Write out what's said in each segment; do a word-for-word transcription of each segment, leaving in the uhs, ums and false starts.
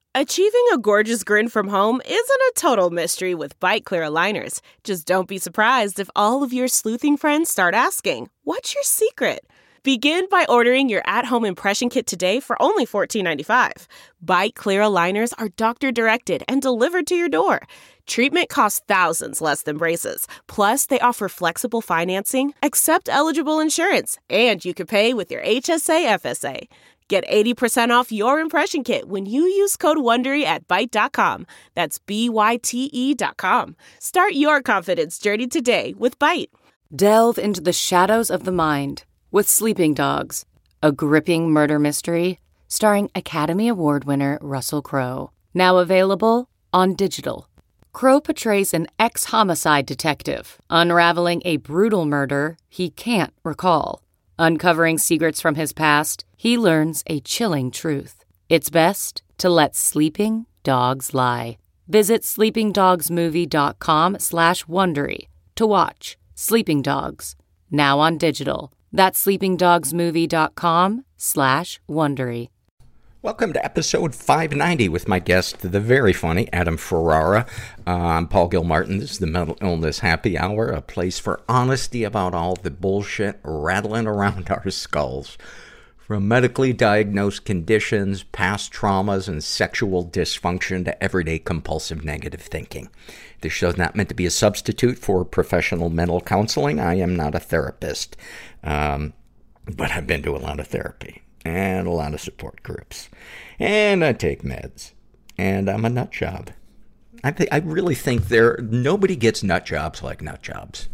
Achieving a gorgeous grin from home isn't a total mystery with Byte Clear aligners. Just don't be surprised if all of your sleuthing friends start asking, "What's your secret?" Begin by ordering your at-home impression kit today for only fourteen ninety-five. Byte Clear aligners are doctor-directed and delivered to your door. Treatment costs thousands less than braces. Plus, they offer flexible financing, accept eligible insurance, and you can pay with your H S A F S A. Get eighty percent off your impression kit when you use code WONDERY at byte dot com. That's B Y T E dot com. Start your confidence journey today with Byte. Delve into the shadows of the mind with Sleeping Dogs, a gripping murder mystery starring Academy Award winner Russell Crowe. Now available on digital. Crowe portrays an ex-homicide detective unraveling a brutal murder he can't recall. Uncovering secrets from his past, he learns a chilling truth. It's best to let sleeping dogs lie. Visit sleepingdogsmovie.com slash Wondery to watch Sleeping Dogs, now on digital. That's sleepingdogsmovie.com slash Wondery. Welcome to episode five ninety with my guest, the very funny Adam Ferrara. Uh, I'm Paul Gilmartin. This is the Mental Illness Happy Hour, a place for honesty about all the bullshit rattling around our skulls. From medically diagnosed conditions, past traumas, and sexual dysfunction to everyday compulsive negative thinking. This show is not meant to be a substitute for professional mental counseling. I am not a therapist, um, but I've been to a lot of therapy. And a lot of support groups. And I take meds. And I'm a nut job. I th- I really think there nobody gets nut jobs like nut jobs.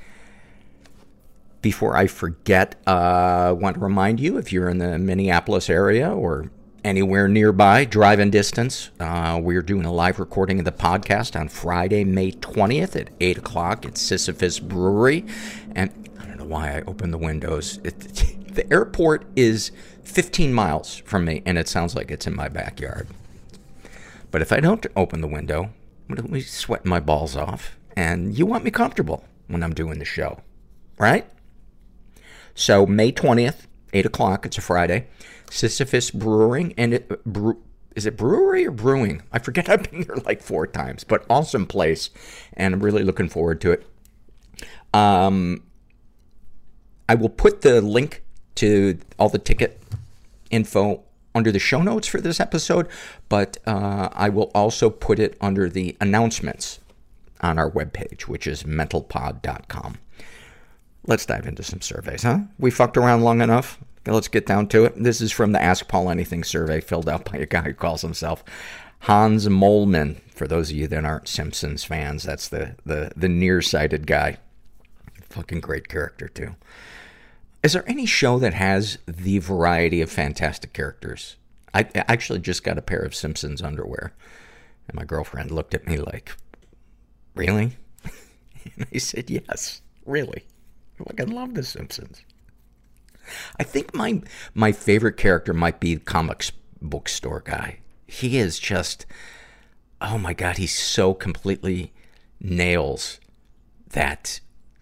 Before I forget, uh, I want to remind you, if you're in the Minneapolis area or anywhere nearby, driving distance, uh, we're doing a live recording of the podcast on Friday, May twentieth at eight o'clock at Sisyphus Brewery. And I don't know why I opened the windows. It, the airport is fifteen miles from me, and it sounds like it's in my backyard. But if I don't open the window, I'm going to be sweating my balls off. And you want me comfortable when I'm doing the show, right? So May twentieth, eight o'clock, it's a Friday. Sisyphus Brewing, and it, brew, is it brewery or brewing? I forget, I've been there like four times, but awesome place, and I'm really looking forward to it. Um, I will put the link to all the ticket info under the show notes for this episode, but uh, I will also put it under the announcements on our webpage, which is mental pod dot com. Let's dive into some surveys, huh? We fucked around long enough. Let's get down to it. This is from the Ask Paul Anything survey filled out by a guy who calls himself Hans Molman. For those of you that aren't Simpsons fans, that's the, the, the nearsighted guy. Fucking great character, too. Is there any show that has the variety of fantastic characters? I actually just got a pair of Simpsons underwear, and my girlfriend looked at me like, really? And I said, yes, really. Like, I love The Simpsons. I think my my favorite character might be the comics book store guy. He is just, oh my God, he so completely nails that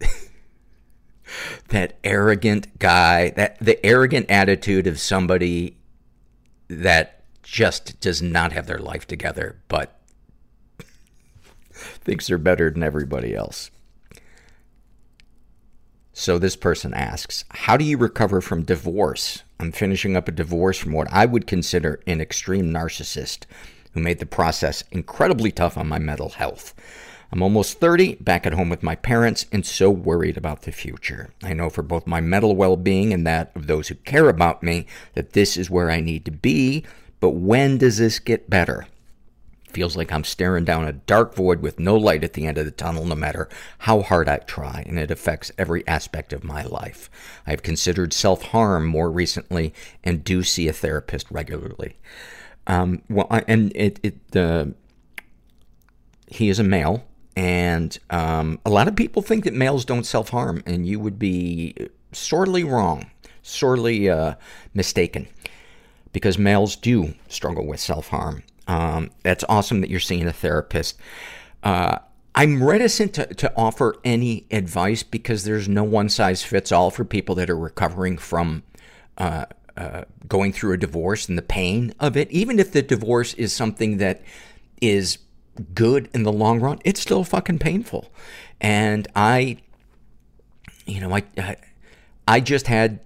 that arrogant guy, that the arrogant attitude of somebody that just does not have their life together, but thinks they're better than everybody else. So this person asks, how do you recover from divorce? I'm finishing up a divorce from what I would consider an extreme narcissist who made the process incredibly tough on my mental health. I'm almost thirty, back at home with my parents, and so worried about the future. I know for both my mental well-being and that of those who care about me that this is where I need to be, but when does this get better? Feels like I'm staring down a dark void with no light at the end of the tunnel, no matter how hard I try, and it affects every aspect of my life. I've considered self-harm more recently and do see a therapist regularly. Um, well, I, and it, it, uh, he is a male. And um, a lot of people think that males don't self-harm, and you would be sorely wrong, sorely uh, mistaken, because males do struggle with self-harm. Um, that's awesome that you're seeing a therapist. Uh, I'm reticent to, to offer any advice because there's no one-size-fits-all for people that are recovering from uh, uh, going through a divorce and the pain of it, even if the divorce is something that is good in the long run, it's still fucking painful. And I, you know, I, I, I just had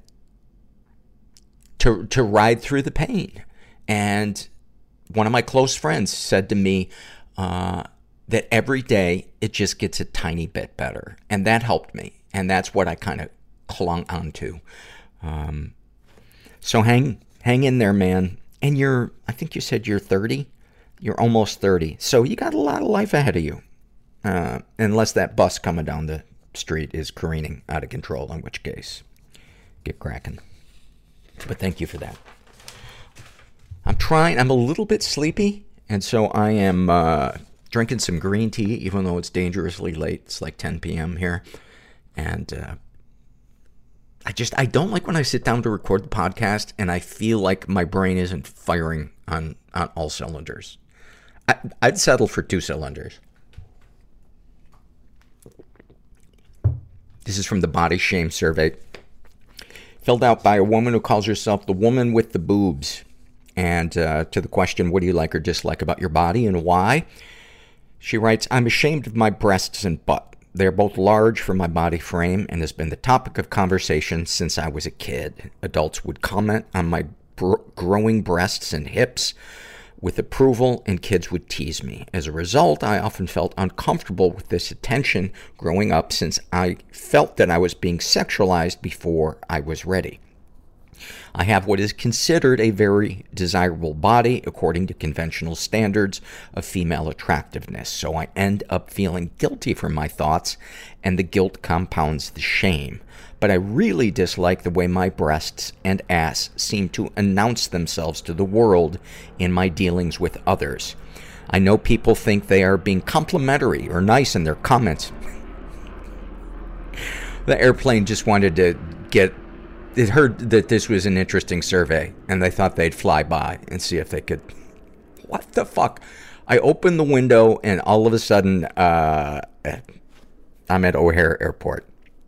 to, to ride through the pain. And one of my close friends said to me, uh, that every day it just gets a tiny bit better. And that helped me. And that's what I kind of clung on to. Um, so hang, hang in there, man. And you're, I think you said you're thirty. You're almost thirty. So you got a lot of life ahead of you. Uh, unless that bus coming down the street is careening out of control, in which case, get cracking. But thank you for that. I'm trying, I'm a little bit sleepy. And so I am, uh, drinking some green tea, even though it's dangerously late. It's like ten p.m. here. And uh, I just, I don't like when I sit down to record the podcast and I feel like my brain isn't firing on, on all cylinders. I, I'd settle for two cylinders. This is from the Body Shame Survey, filled out by a woman who calls herself the woman with the boobs. And uh, to the question, what do you like or dislike about your body and why? She writes, I'm ashamed of my breasts and butt. They're both large for my body frame and has been the topic of conversation since I was a kid. Adults would comment on my br- growing breasts and hips with approval, and kids would tease me. As a result, I often felt uncomfortable with this attention growing up since I felt that I was being sexualized before I was ready. I have what is considered a very desirable body according to conventional standards of female attractiveness, so I end up feeling guilty for my thoughts, and the guilt compounds the shame. But I really dislike the way my breasts and ass seem to announce themselves to the world in my dealings with others. I know people think they are being complimentary or nice in their comments. The airplane just wanted to get... It heard that this was an interesting survey, and they thought they'd fly by and see if they could... What the fuck? I opened the window, and all of a sudden, uh, I'm at O'Hare Airport.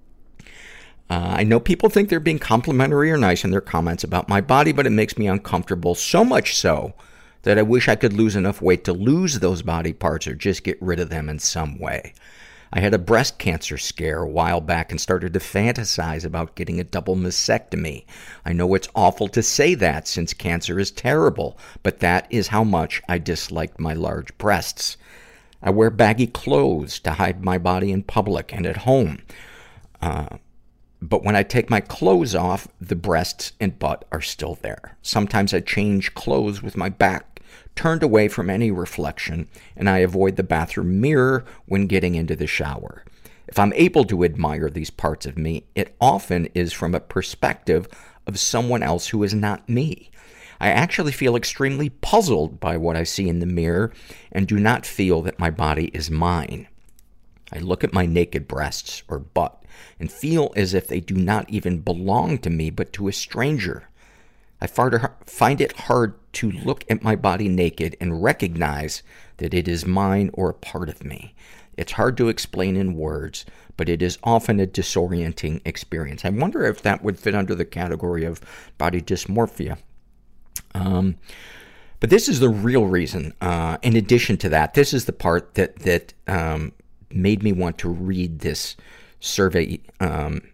Uh, I know people think they're being complimentary or nice in their comments about my body, but it makes me uncomfortable, so much so that I wish I could lose enough weight to lose those body parts or just get rid of them in some way. I had a breast cancer scare a while back and started to fantasize about getting a double mastectomy. I know it's awful to say that since cancer is terrible, but that is how much I disliked my large breasts. I wear baggy clothes to hide my body in public and at home. Uh, but when I take my clothes off, the breasts and butt are still there. Sometimes I change clothes with my back turned away from any reflection, and I avoid the bathroom mirror when getting into the shower. If I'm able to admire these parts of me, it often is from a perspective of someone else who is not me. I actually feel extremely puzzled by what I see in the mirror and do not feel that my body is mine. I look at my naked breasts or butt and feel as if they do not even belong to me but to a stranger. I find it hard to look at my body naked and recognize that it is mine or a part of me. It's hard to explain in words, but it is often a disorienting experience. I wonder if that would fit under the category of body dysmorphia. Um, but this is the real reason. Uh, in addition to that, this is the part that, that um, made me want to read this survey. Um,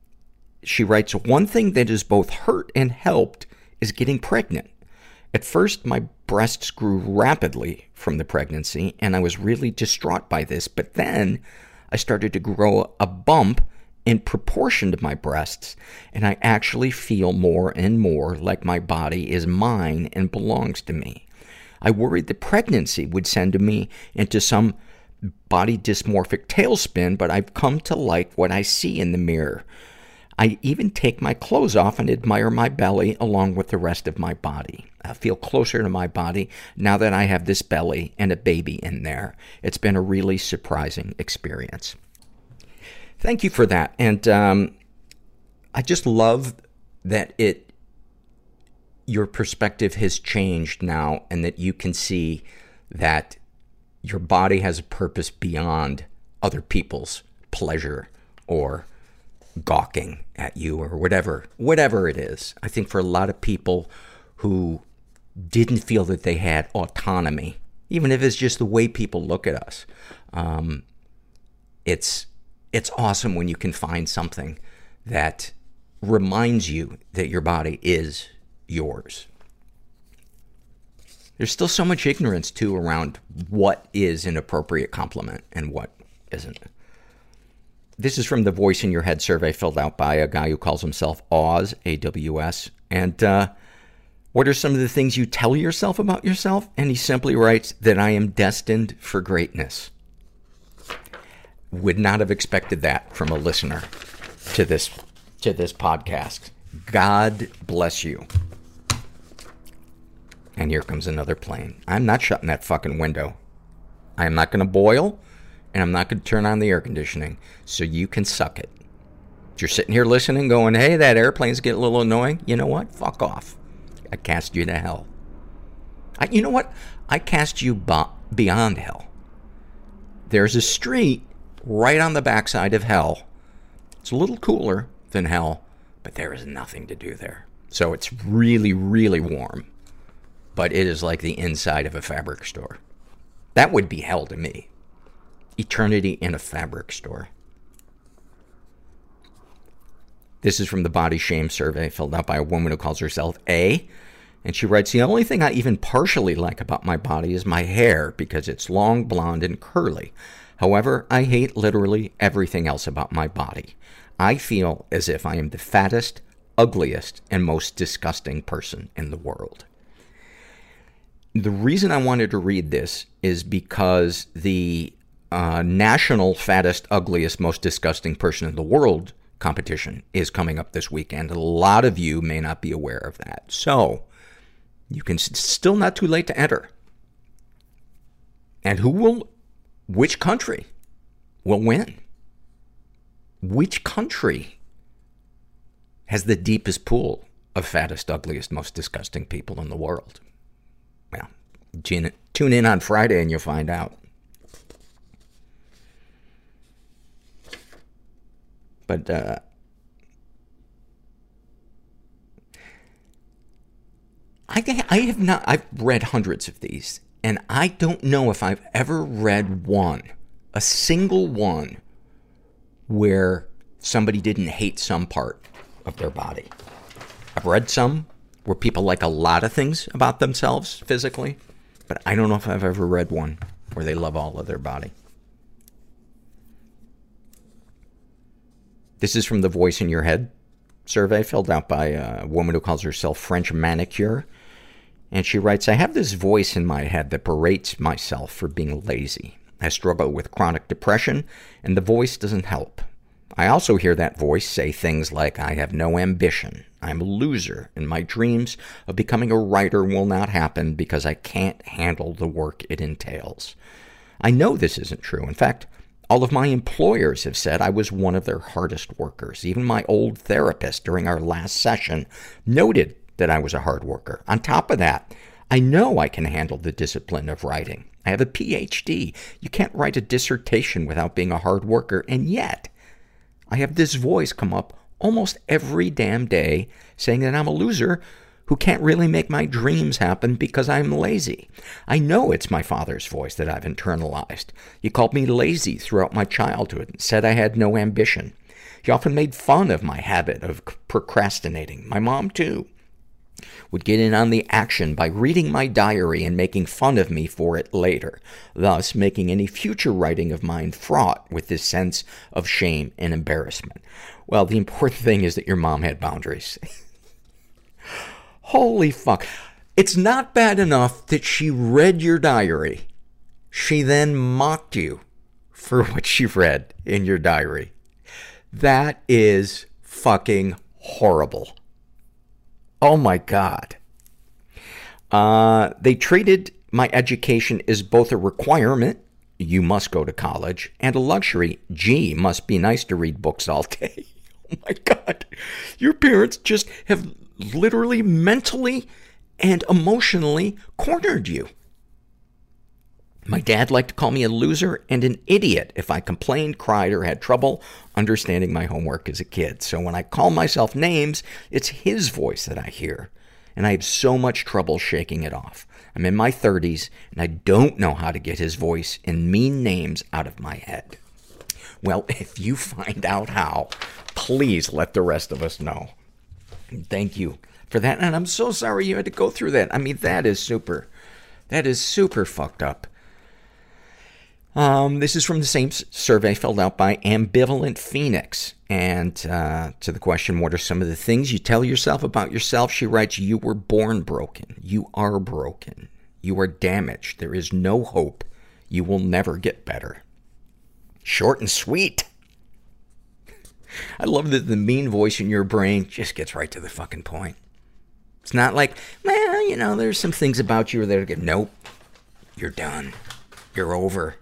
she writes, one thing that has both hurt and helped is getting pregnant. At first, my breasts grew rapidly from the pregnancy, and I was really distraught by this. But then I started to grow a bump in proportion to my breasts, and I actually feel more and more like my body is mine and belongs to me. I worried the pregnancy would send me into some body dysmorphic tailspin, but I've come to like what I see in the mirror. I even take my clothes off and admire my belly along with the rest of my body. I feel closer to my body now that I have this belly and a baby in there. It's been a really surprising experience. Thank you for that. And um, I just love that it, your perspective has changed now, and that you can see that your body has a purpose beyond other people's pleasure or gawking at you or whatever, whatever it is. I think for a lot of people who didn't feel that they had autonomy, even if it's just the way people look at us, um, it's, it's awesome when you can find something that reminds you that your body is yours. There's still so much ignorance, too, around what is an appropriate compliment and what isn't. This is from the Voice in Your Head survey filled out by a guy who calls himself Aws, A W S. And uh, what are some of the things you tell yourself about yourself? And he simply writes that I am destined for greatness. Would not have expected that from a listener to this to this podcast. God bless you. And here comes another plane. I'm not shutting that fucking window. I am not going to boil, and I'm not going to turn on the air conditioning, so you can suck it. If you're sitting here listening going, hey, that airplane's getting a little annoying, you know what? Fuck off. I cast you to hell. I, you know what? I cast you bo- beyond hell. There's a street right on the backside of hell. It's a little cooler than hell, but there is nothing to do there. So it's really, really warm. But it is like the inside of a fabric store. That would be hell to me. Eternity in a fabric store. This is from the Body Shame survey filled out by a woman who calls herself A. And she writes, the only thing I even partially like about my body is my hair because it's long, blonde, and curly. However, I hate literally everything else about my body. I feel as if I am the fattest, ugliest, and most disgusting person in the world. The reason I wanted to read this is because the uh, national fattest, ugliest, most disgusting person in the world competition is coming up this weekend. A lot of you may not be aware of that. So, you can s- still not too late to enter. And who will, which country will win? Which country has the deepest pool of fattest, ugliest, most disgusting people in the world? Well, tune in on Friday and you'll find out. But, uh, I think I have not, I've read hundreds of these, and I don't know if I've ever read one, a single one, where somebody didn't hate some part of their body. I've read some where people like a lot of things about themselves physically, but I don't know if I've ever read one where they love all of their body. This is from the Voice in Your Head survey filled out by a woman who calls herself French Manicure. And she writes, I have this voice in my head that berates myself for being lazy. I struggle with chronic depression, and the voice doesn't help. I also hear that voice say things like, I have no ambition, I'm a loser, and my dreams of becoming a writer will not happen because I can't handle the work it entails. I know this isn't true. In fact, all of my employers have said I was one of their hardest workers. Even my old therapist during our last session noted that I was a hard worker. On top of that, I know I can handle the discipline of writing. I have a P H D. You can't write a dissertation without being a hard worker, and yet I have this voice come up almost every damn day saying that I'm a loser who can't really make my dreams happen because I'm lazy. I know it's my father's voice that I've internalized. He called me lazy throughout my childhood and said I had no ambition. He often made fun of my habit of procrastinating. My mom, too, would get in on the action by reading my diary and making fun of me for it later, thus making any future writing of mine fraught with this sense of shame and embarrassment. Well, the important thing is that your mom had boundaries. Holy fuck. It's not bad enough that she read your diary. She then mocked you for what she read in your diary. That is fucking horrible. Oh my God. Uh, they treated my education as both a requirement, you must go to college, and a luxury, gee, must be nice to read books all day. Oh my God. Your parents just have literally mentally and emotionally cornered you. My dad liked to call me a loser and an idiot if I complained, cried, or had trouble understanding my homework as a kid. So when I call myself names, it's his voice that I hear. And I have so much trouble shaking it off. I'm in my thirties, and I don't know how to get his voice and mean names out of my head. Well, if you find out how, please let the rest of us know. Thank you for that. And I'm so sorry you had to go through that. I mean, that is super. That is super fucked up. Um, this is from the same survey filled out by Ambivalent Phoenix. And uh, to the question, what are some of the things you tell yourself about yourself? She writes, you were born broken. You are broken. You are damaged. There is no hope. You will never get better. Short and sweet. I love that the mean voice in your brain just gets right to the fucking point. It's not like, well, you know, there's some things about you that are good. Nope. You're done. You're over.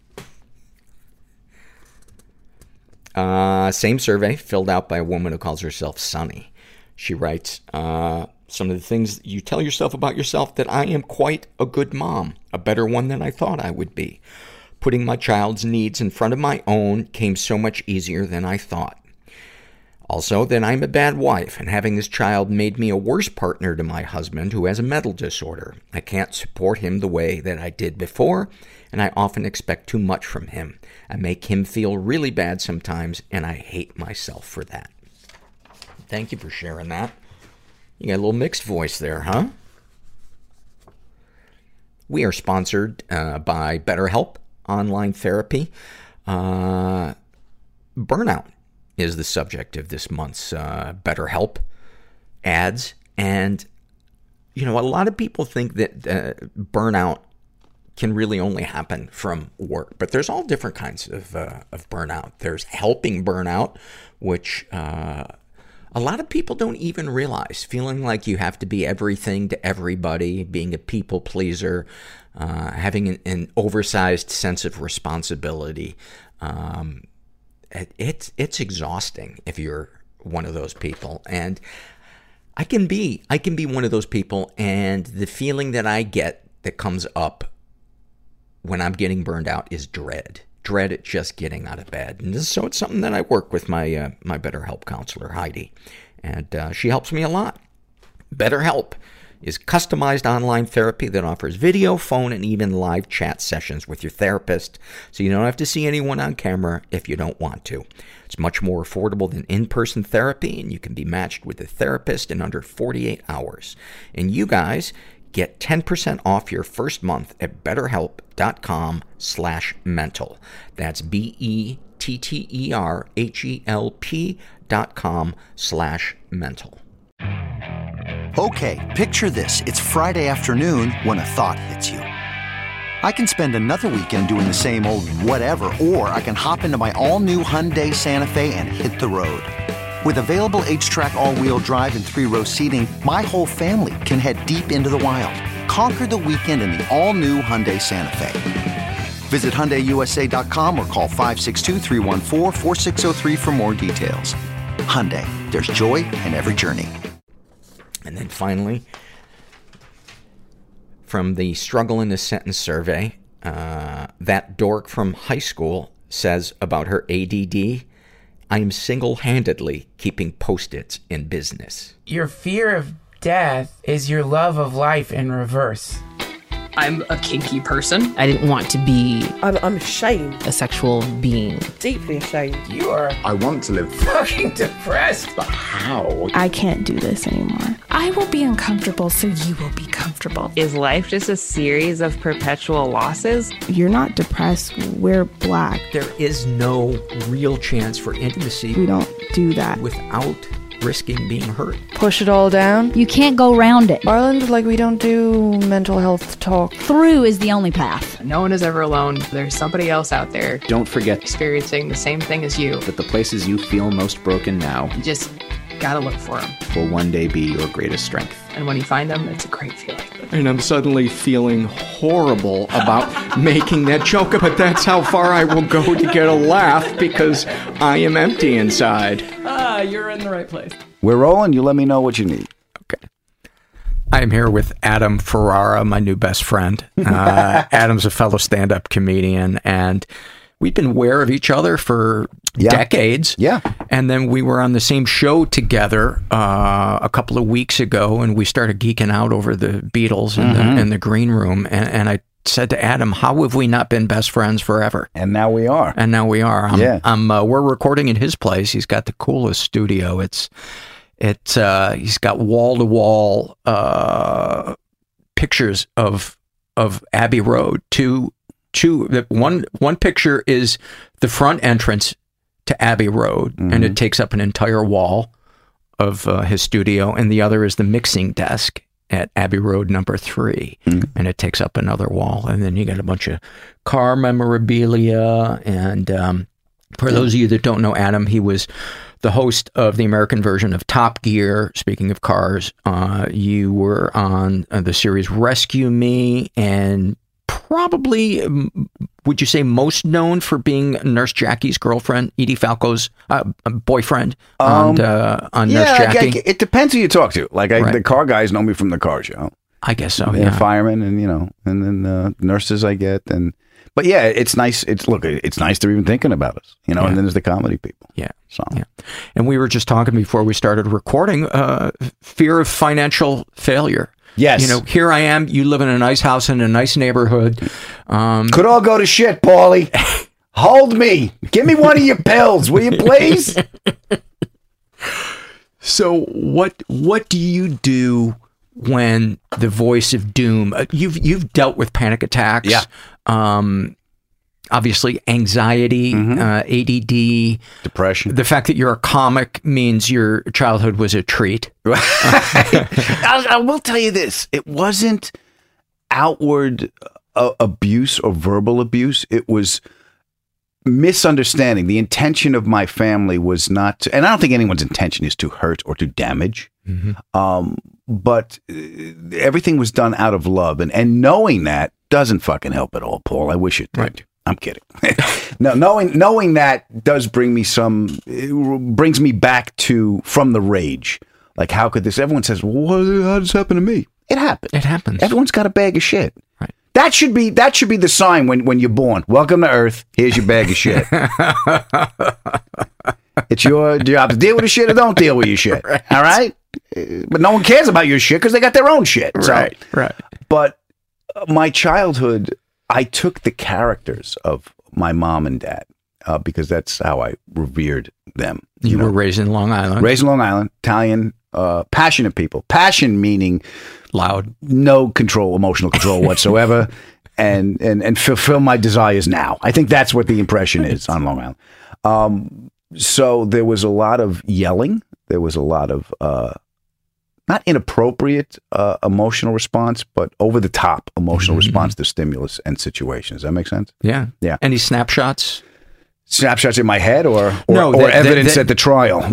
Uh, same survey filled out by a woman who calls herself Sunny. She writes, uh, some of the things you tell yourself about yourself: that I am quite a good mom, a better one than I thought I would be. Putting my child's needs in front of my own came so much easier than I thought. Also, that I'm a bad wife, and having this child made me a worse partner to my husband, who has a mental disorder. I can't support him the way that I did before, and I often expect too much from him. I make him feel really bad sometimes, and I hate myself for that. Thank you for sharing that. You got a little mixed voice there, huh? We are sponsored uh, by BetterHelp Online Therapy. Uh, burnout is the subject of this month's uh, BetterHelp ads. And, you know, a lot of people think that uh, burnout can really only happen from work. But there's all different kinds of uh, of burnout. There's helping burnout, which uh, a lot of people don't even realize. Feeling like you have to be everything to everybody, being a people pleaser, uh, having an, an oversized sense of responsibility. Um, it, it's it's exhausting if you're one of those people. And I can be I can be one of those people. And the feeling that I get that comes up when I'm getting burned out is dread. Dread at just getting out of bed. And this, so it's something that I work with my uh, my BetterHelp counselor, Heidi. And uh, she helps me a lot. BetterHelp is customized online therapy that offers video, phone, and even live chat sessions with your therapist, so you don't have to see anyone on camera if you don't want to. It's much more affordable than in-person therapy, and you can be matched with a therapist in under forty-eight hours. And you guys get ten percent off your first month at betterhelp.com slash mental. That's B-E-T-T-E-R-H-E-L-P dot com slash mental. Okay, picture this. It's Friday afternoon when a thought hits you. I can spend another weekend doing the same old whatever, or I can hop into my all-new Hyundai Santa Fe and hit the road. With available H-Track all-wheel drive and three-row seating, my whole family can head deep into the wild. Conquer the weekend in the all-new Hyundai Santa Fe. Visit Hyundai U S A dot com or call five six two, three one four, four six zero three for more details. Hyundai, there's joy in every journey. And then finally, from the Struggle in a Sentence survey, uh, that dork from high school says about her A D D, I am single-handedly keeping Post-its in business. Your fear of death is your love of life in reverse. I'm a kinky person. I didn't want to be I'm, I'm ashamed. a sexual being. Deeply ashamed. You are I want to live. fucking depressed. But how? I can't do this anymore. I will be uncomfortable, so you will be comfortable. Is life just a series of perpetual losses? You're not depressed. We're black. There is no real chance for intimacy. We don't do that. Without risking being hurt. Push it all down. You can't go around it. Ireland, like, we don't do mental health talk. Through is the only path. No one is ever alone. There's somebody else out there. Don't forget experiencing the same thing as you. That the places you feel most broken now, you just gotta look for them. Will one day be your greatest strength. And when you find them, it's a great feeling. And I'm suddenly feeling horrible about making that joke, but that's how far I will go to get a laugh because I am empty inside. Ah, you're in the right place. We're rolling. You let me know what you need. Okay. I'm here with Adam Ferrara, my new best friend. Uh, Adam's a fellow stand-up comedian, and we've been aware of each other for yeah. decades. Yeah. And then we were on the same show together uh, a couple of weeks ago, and we started geeking out over the Beatles in, mm-hmm. the, in the green room. And, and I said to Adam, how have we not been best friends forever? And now we are. And now we are. I'm, yeah. I'm, uh, we're recording in his place. He's got the coolest studio. It's It uh, he's got wall to wall uh, pictures of of Abbey Road. Two two one one picture is the front entrance to Abbey Road, mm-hmm. and it takes up an entire wall of uh, his studio, and the other is the mixing desk at Abbey Road number three, mm-hmm. and it takes up another wall, and then you got a bunch of car memorabilia. And um, for those of you that don't know Adam, he was the host of the American version of Top Gear. Speaking of cars, uh, you were on uh, the series Rescue Me, and probably, um, would you say, most known for being Nurse Jackie's girlfriend, Edie Falco's uh, boyfriend on, um, uh, on yeah, Nurse Jackie? I, I, it depends who you talk to. Like, I, right. the car guys know me from the car show. I guess so, and yeah. firemen, and, you know, and then uh, nurses I get, and... But yeah, it's nice. It's look, it's nice they're even thinking about us, you know. Yeah. And then there's the comedy people. Yeah, so yeah. And we were just talking before we started recording. Uh, fear of financial failure. Yes. You know, here I am. You live in a nice house in a nice neighborhood. Um, Could all go to shit, Paulie. Hold me. Give me one of your pills, will you, please? So what what do you do when the voice of doom? Uh, you've you've dealt with panic attacks. Yeah. Um, obviously anxiety, mm-hmm. uh, A D D, depression. The fact that you're a comic means your childhood was a treat. I, I will tell you this: it wasn't outward uh, abuse or verbal abuse. It was misunderstanding. The intention of my family was not to, and I don't think anyone's intention is to hurt or to damage. Mm-hmm. Um, but uh, everything was done out of love, and and knowing that doesn't fucking help at all, Paul. I wish it did. Right. I'm kidding. No, knowing knowing that does bring me some, it brings me back to from the rage. Like, how could this? Everyone says, well, what, how did this happen to me? It happened. It happens. Everyone's got a bag of shit. Right. That should be that should be the sign when when you're born. Welcome to Earth. Here's your bag of shit. It's your job to deal with the shit or don't deal with your shit. Right. All right. But no one cares about your shit because they got their own shit. Right. So, right. But my childhood, I took the characters of my mom and dad uh, because that's how I revered them. You, you know? were raised in Long Island. Raised in Long Island, Italian, uh, passionate people. Passion meaning loud, no control, emotional control whatsoever, and and and fulfill my desires now. I think that's what the impression is on Long Island. Um, so there was a lot of yelling. There was a lot of uh, not inappropriate uh, emotional response, but over the top emotional mm-hmm. response to stimulus and situations. Does that make sense? Yeah. Yeah. Any snapshots? Snapshots in my head or, or, no, or that, evidence that, that, at the trial?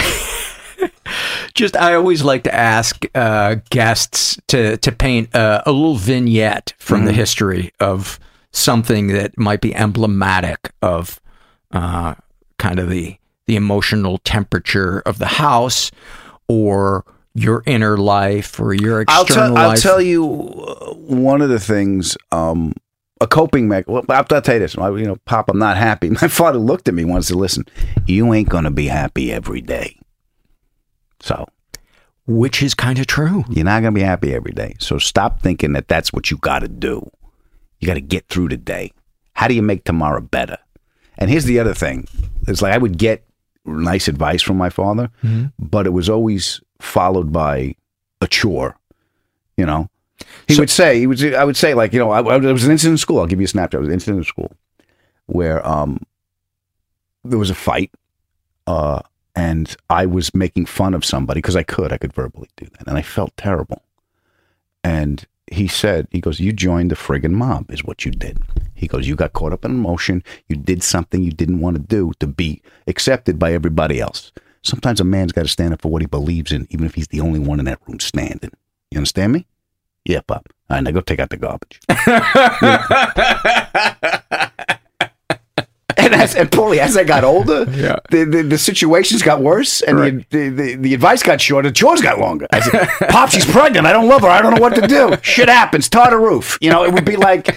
Just, I always like to ask uh, guests to, to paint uh, a little vignette from mm-hmm. the history of something that might be emblematic of uh, kind of the, the emotional temperature of the house or your inner life or your external I'll tell, life. I'll tell you uh, one of the things, um, a coping mechanism. Well, I'll tell you this. You know, Pop, I'm not happy. My father looked at me once and said, listen, you ain't going to be happy every day. So. Which is kind of true. You're not going to be happy every day. So stop thinking that that's what you got to do. You got to get through the day. How do you make tomorrow better? And here's the other thing. It's like I would get nice advice from my father, mm-hmm. but it was always followed by a chore, you know. He so, would say, he would. I would say, like, you know, I, I, there was an incident in school. I'll give you a snapshot. It was an incident in school where um, there was a fight, uh, and I was making fun of somebody because I could. I could verbally do that, and I felt terrible. And he said, he goes, you joined the friggin' mob is what you did. He goes, you got caught up in emotion. You did something you didn't want to do to be accepted by everybody else. Sometimes a man's got to stand up for what he believes in, even if he's the only one in that room standing. You understand me? Yeah, Pop. All right, now go take out the garbage. and, that's, and Paulie, as I got older, yeah. the, the the situations got worse, and right. the, the the advice got shorter. The chores got longer. I said, "Pop, she's pregnant. I don't love her. I don't know what to do. Shit happens. Tar the roof." You know, it would be like.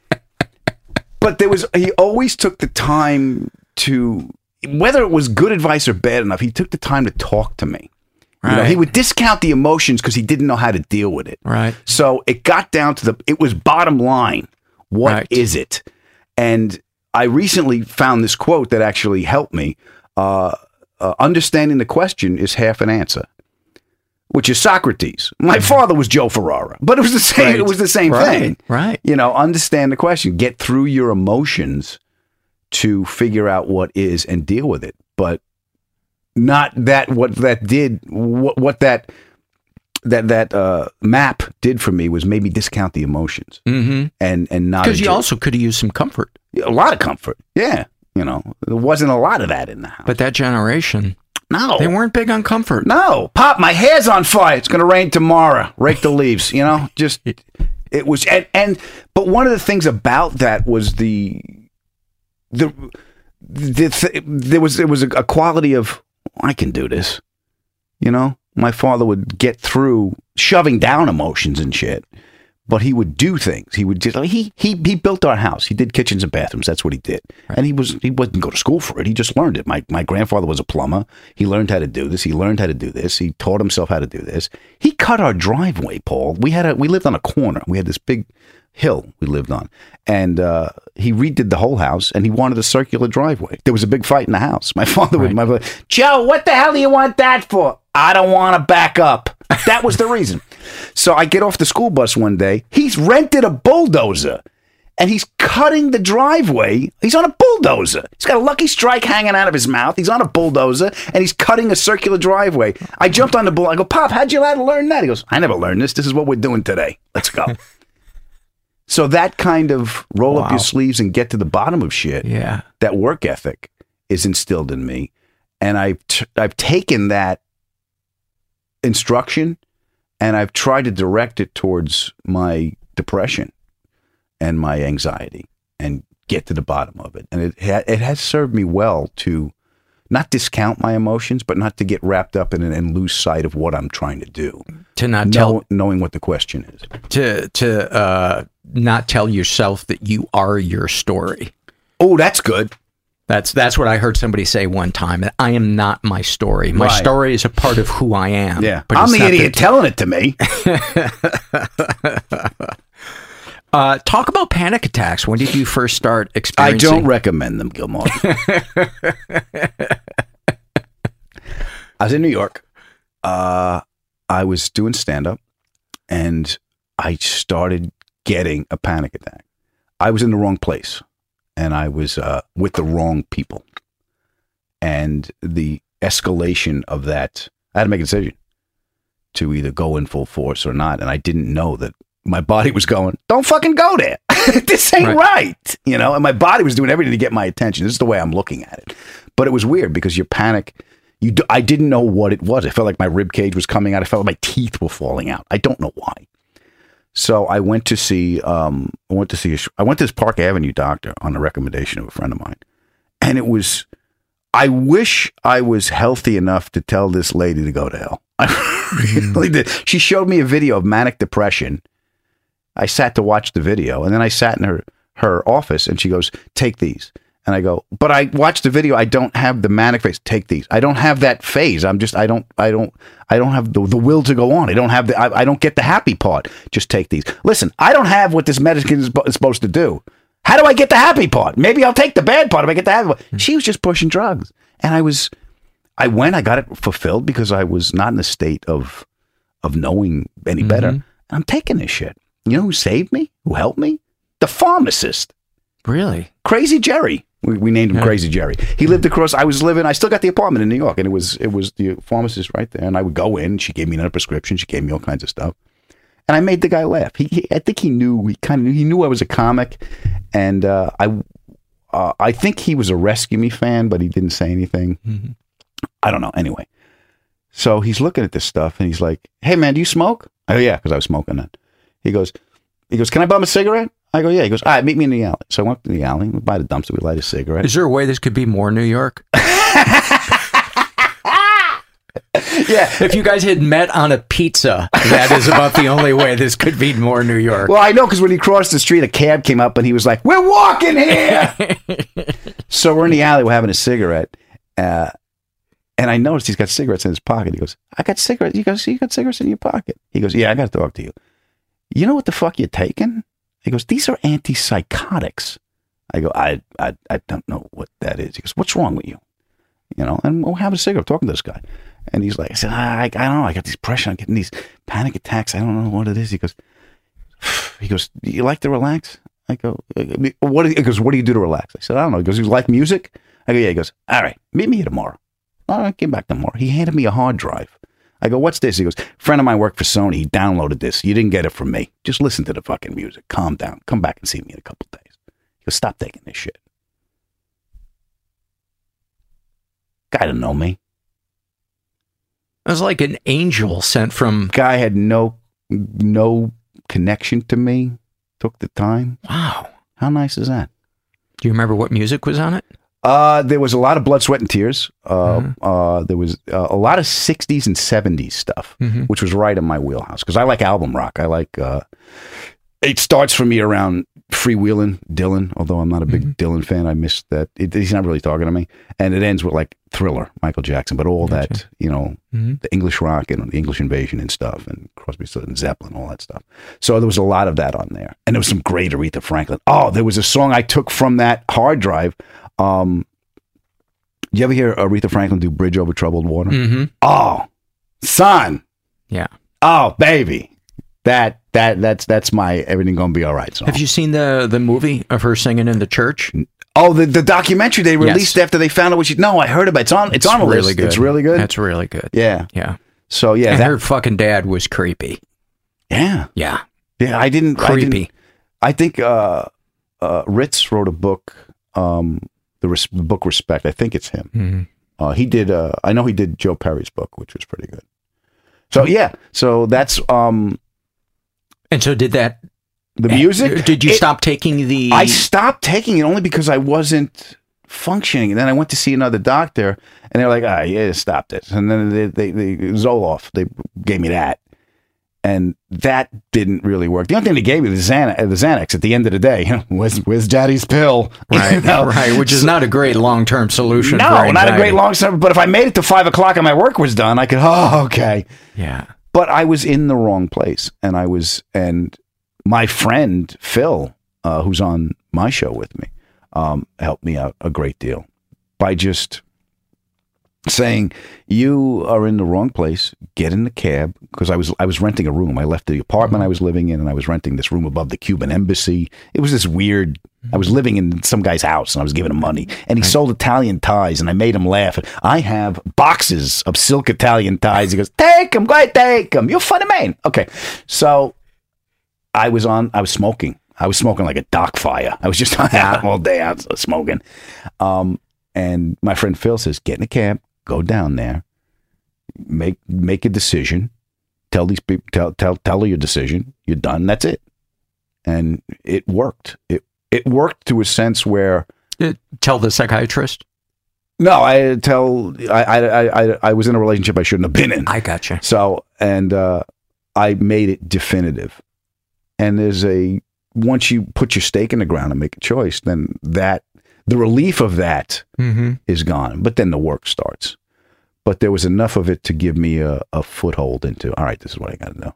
But there was he always took the time to, whether it was good advice or bad enough, he took the time to talk to me. Right. You know, he would discount the emotions because he didn't know how to deal with it. Right. So it got down to the, it was bottom line. What right. is it? And I recently found this quote that actually helped me. Uh, uh, understanding the question is half an answer, which is Socrates. My father was Joe Ferrara, but it was the same. Right. It was the same right. thing. Right. You know, understand the question, get through your emotions to figure out what is and deal with it. But not that what that did, what, what that that that uh, map did for me was maybe discount the emotions mm-hmm. and and not because you also could have used some comfort, a lot of comfort. Yeah, you know, there wasn't a lot of that in the house. But that generation, no, they weren't big on comfort. No, Pop, my hair's on fire. It's going to rain tomorrow. Rake the leaves. You know, just it was and, and but one of the things about that was the the the, the there was there was a, a quality of, I can do this. You know, my father would get through shoving down emotions and shit, but he would do things. He would just, he he he built our house. He did kitchens and bathrooms. That's what he did. Right. And he was he wasn't go to school for it. He just learned it. My my grandfather was a plumber. He learned how to do this. He learned how to do this. He taught himself how to do this. He cut our driveway, Paul. We had a we lived on a corner. We had this big hill we lived on, and uh, he redid the whole house, and he wanted a circular driveway. There was a big fight in the house. My father right. would, my father, Joe, what the hell do you want that for? I don't want to back up. That was the reason. So I get off the school bus one day. He's rented a bulldozer, and he's cutting the driveway. He's on a bulldozer. He's got a Lucky Strike hanging out of his mouth. He's on a bulldozer, and he's cutting a circular driveway. I jumped on the bull. I go, Pop, how'd you learn that? He goes, I never learned this. This is what we're doing today. Let's go. So that kind of roll wow. up your sleeves and get to the bottom of shit, yeah. that work ethic is instilled in me. And I've, t- I've taken that instruction and I've tried to direct it towards my depression and my anxiety and get to the bottom of it. And it ha- it has served me well to not discount my emotions, but not to get wrapped up in it and lose sight of what I'm trying to do. To not know, tell, knowing what the question is. To to uh, not tell yourself that you are your story. Oh, that's good. That's that's what I heard somebody say one time. I am not my story. My right. story is a part of who I am. Yeah, but I'm the idiot the... telling it to me. uh, talk about panic attacks. When did you first start experiencing? I don't recommend them, Gilmore. I was in New York. Uh, I was doing stand-up, and I started getting a panic attack. I was in the wrong place. And I was uh, with the wrong people. And the escalation of that, I had to make a decision to either go in full force or not. And I didn't know that my body was going, don't fucking go there. This ain't right. right. You know, and my body was doing everything to get my attention. This is the way I'm looking at it. But it was weird because your panic, you, do, I didn't know what it was. I felt like my rib cage was coming out. I felt like my teeth were falling out. I don't know why. So I went to see, um, I went to see, a, I went to this Park Avenue doctor on the recommendation of a friend of mine. And it was, I wish I was healthy enough to tell this lady to go to hell. I really did. She showed me a video of manic depression. I sat to watch the video, and then I sat in her, her office, and she goes, take these. And I go, but I watched the video. I don't have the manic phase. Take these. I don't have that phase. I'm just, I don't, I don't, I don't have the, the will to go on. I don't have the, I, I don't get the happy part. Just take these. Listen, I don't have what this medicine is, is supposed to do. How do I get the happy part? Maybe I'll take the bad part if I get the happy part. She was just pushing drugs. And I was, I went, I got it fulfilled because I was not in a state of, of knowing any mm-hmm. better. And I'm taking this shit. You know who saved me? Who helped me? The pharmacist. Really? Crazy Jerry. We, we named him yeah. Crazy Jerry. He lived across, I was living, I still got the apartment in New York, and it was it was the pharmacist right there. And I would go in, she gave me another prescription, she gave me all kinds of stuff. And I made the guy laugh. He, he I think he knew, he kind of knew, he knew I was a comic. And uh, I uh, I think he was a Rescue Me fan, but he didn't say anything. Mm-hmm. I don't know. Anyway. So he's looking at this stuff, and he's like, hey, man, do you smoke? Oh, yeah, because I was smoking then. He goes, he goes, can I bum a cigarette? I go, yeah. He goes, all right, meet me in the alley. So I went to the alley, we buy the dumpster, we light a cigarette. Is there a way this could be more New York? Yeah. If you guys had met on a pizza, that is about the only way this could be more New York. Well, I know, because when he crossed the street, a cab came up and he was like, we're walking here. So we're in the alley, we're having a cigarette. Uh, and I noticed he's got cigarettes in his pocket. He goes, I got cigarettes. He goes, you got cigarettes in your pocket? He goes, yeah, I got to talk to you. You know what the fuck you're taking? He goes, these are antipsychotics. I go, I, I, I don't know what that is. He goes, what's wrong with you? You know, and we'll have a cigarette talking to this guy. And he's like, I said, I, I don't know. I got this depression. I'm getting these panic attacks. I don't know what it is. He goes, he goes, do you like to relax? I go, what do you, he goes, what do you do to relax? I said, I don't know. He goes, you like music? I go, yeah. He goes, all right, meet me here tomorrow. All right, came back tomorrow. He handed me a hard drive. I go, what's this? He goes, friend of mine worked for Sony. He downloaded this. You didn't get it from me. Just listen to the fucking music. Calm down. Come back and see me in a couple of days. He goes, stop taking this shit. Guy didn't know me. It was like an angel sent from... Guy had no no connection to me. Took the time. Wow. How nice is that? Do you remember what music was on it? Uh, there was a lot of Blood, Sweat, and Tears. Uh, Mm-hmm. uh, there was uh, a lot of sixties and seventies stuff, Mhm. which was right in my wheelhouse. Because I like album rock. I like... Uh, it starts for me around Freewheelin' Dylan, although I'm not a big Mm-hmm. Dylan fan. I missed that. It, he's not really talking to me. And it ends with like Thriller, Michael Jackson, but all Gotcha. that, you know, Mm-hmm. the English rock and the English Invasion and stuff, and Crosby, Stills and Zeppelin, all that stuff. So there was a lot of that on there. And there was some great Aretha Franklin. Oh, there was a song I took from that hard drive. Um, you ever hear Aretha Franklin do Bridge Over Troubled Water? Mm-hmm. Oh, son. Yeah. Oh, baby. That that that's that's my Everything Gonna Be All Right song. Have you seen the the movie of her singing in the church? Oh, the, the documentary they released Yes. after they found out what she... No, I heard about it. It's on, it's on the really list. good. It's really good. That's really good. Yeah. Yeah. So, yeah. And that, her fucking dad was creepy. yeah. Yeah. Yeah, I didn't... I, Creepy. didn't, I think uh, uh, Ritz wrote a book, um, the, res- the book Respect. I think it's him. Mm-hmm. Uh, he did... Uh, I know he did Joe Perry's book, which was pretty good. So, yeah. So, that's... Um, And so did that... the music... Did you it- stop taking the... I stopped taking it only because I wasn't functioning. And then I went to see another doctor, and they were like, ah, yeah, stop this. And then they, they, they Zoloft, they gave me that. And that didn't really work. The only thing they gave me was the Xanax, the Xanax at the end of the day. You know, where's, where's Daddy's pill? Right, You know? right, which is not a great long-term solution. No, for not a anxiety. great long term. But if I made it to five o'clock and my work was done, I could, oh, okay. Yeah. But I was in the wrong place. And I was, and my friend, Phil, uh, who's on my show with me, um, helped me out a great deal by just saying, you are in the wrong place, get in the cab, because I was I was renting a room. I left the apartment I was living in, and I was renting this room above the Cuban embassy. It was this weird, I was living in some guy's house, and I was giving him money, and he sold Italian ties, and I made him laugh. I have boxes of silk Italian ties. He goes, take them, go ahead, take them. You're funny, man. Okay, so I was on, I was smoking. I was smoking like a dock fire. I was just out all day out smoking. Um, and my friend Phil says, get in a cab, go down there, make make a decision, tell these people, tell tell tell her your decision. You're done. That's it. And it worked. It it worked to a sense where Uh, Tell the psychiatrist. no, I tell I I I I was in a relationship I shouldn't have been in. I gotcha. So and uh, I made it definitive. And there's a once you put your stake in the ground and make a choice, then that the relief of that Mm-hmm. is gone. But then the work starts. But there was enough of it to give me a, a foothold into, all right, this is what I got to do.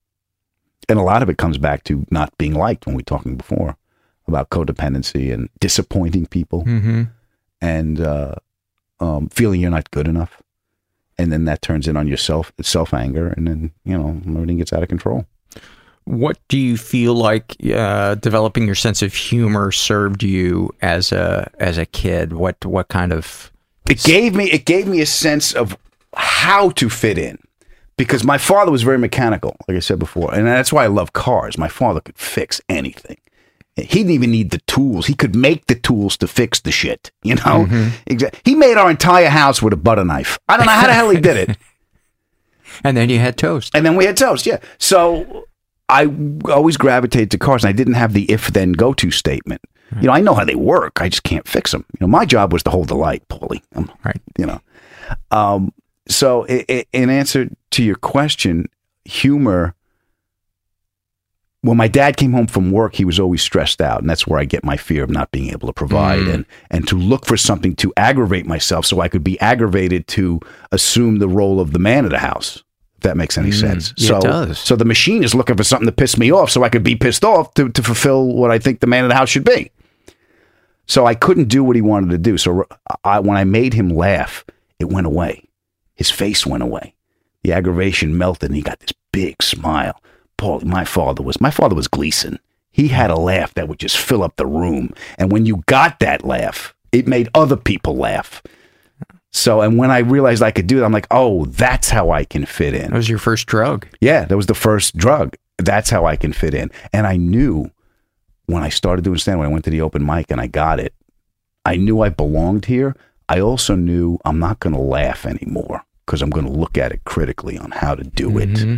And a lot of it comes back to not being liked when we were talking before about codependency and disappointing people Mm-hmm. and uh, um, feeling you're not good enough. And then that turns in on yourself, self anger, and then, you know, everything gets out of control. What do you feel like uh, developing your sense of humor served you as a as a kid? What what kind of It gave me it gave me a sense of how to fit in, because my father was very mechanical, like I said before, and that's why I love cars. My father could fix anything. He didn't even need the tools. He could make the tools to fix the shit. You know, Mm-hmm. exactly. He made our entire house with a butter knife. I don't know how the hell he did it. And then you had toast. And then we had toast. Yeah. So I always gravitated to cars, and I didn't have the if-then go-to statement. Right. You know, I know how they work. I just can't fix them. You know, my job was to hold the light, Paulie. Um, right. You know. Um, so, i- i- in answer to your question, humor. When my dad came home from work, he was always stressed out, and that's where I get my fear of not being able to provide mm. and and to look for something to aggravate myself, so I could be aggravated to assume the role of the man of the house. If that makes any mm. sense. Yeah, so, it does. So the machine is looking for something to piss me off, so I could be pissed off to to fulfill what I think the man of the house should be. So I couldn't do what he wanted to do. So I, when I made him laugh, it went away. His face went away. The aggravation melted, and he got this big smile. Paul, my father was my father was Gleason. He had a laugh that would just fill up the room, and when you got that laugh, it made other people laugh. So, and when I realized I could do that, I'm like, oh, that's how I can fit in. That was your first drug. Yeah, that was the first drug. That's how I can fit in. And I knew when I started doing stand-up, when I went to the open mic and I got it, I knew I belonged here. I also knew I'm not going to laugh anymore because I'm going to look at it critically on how to do mm-hmm. it.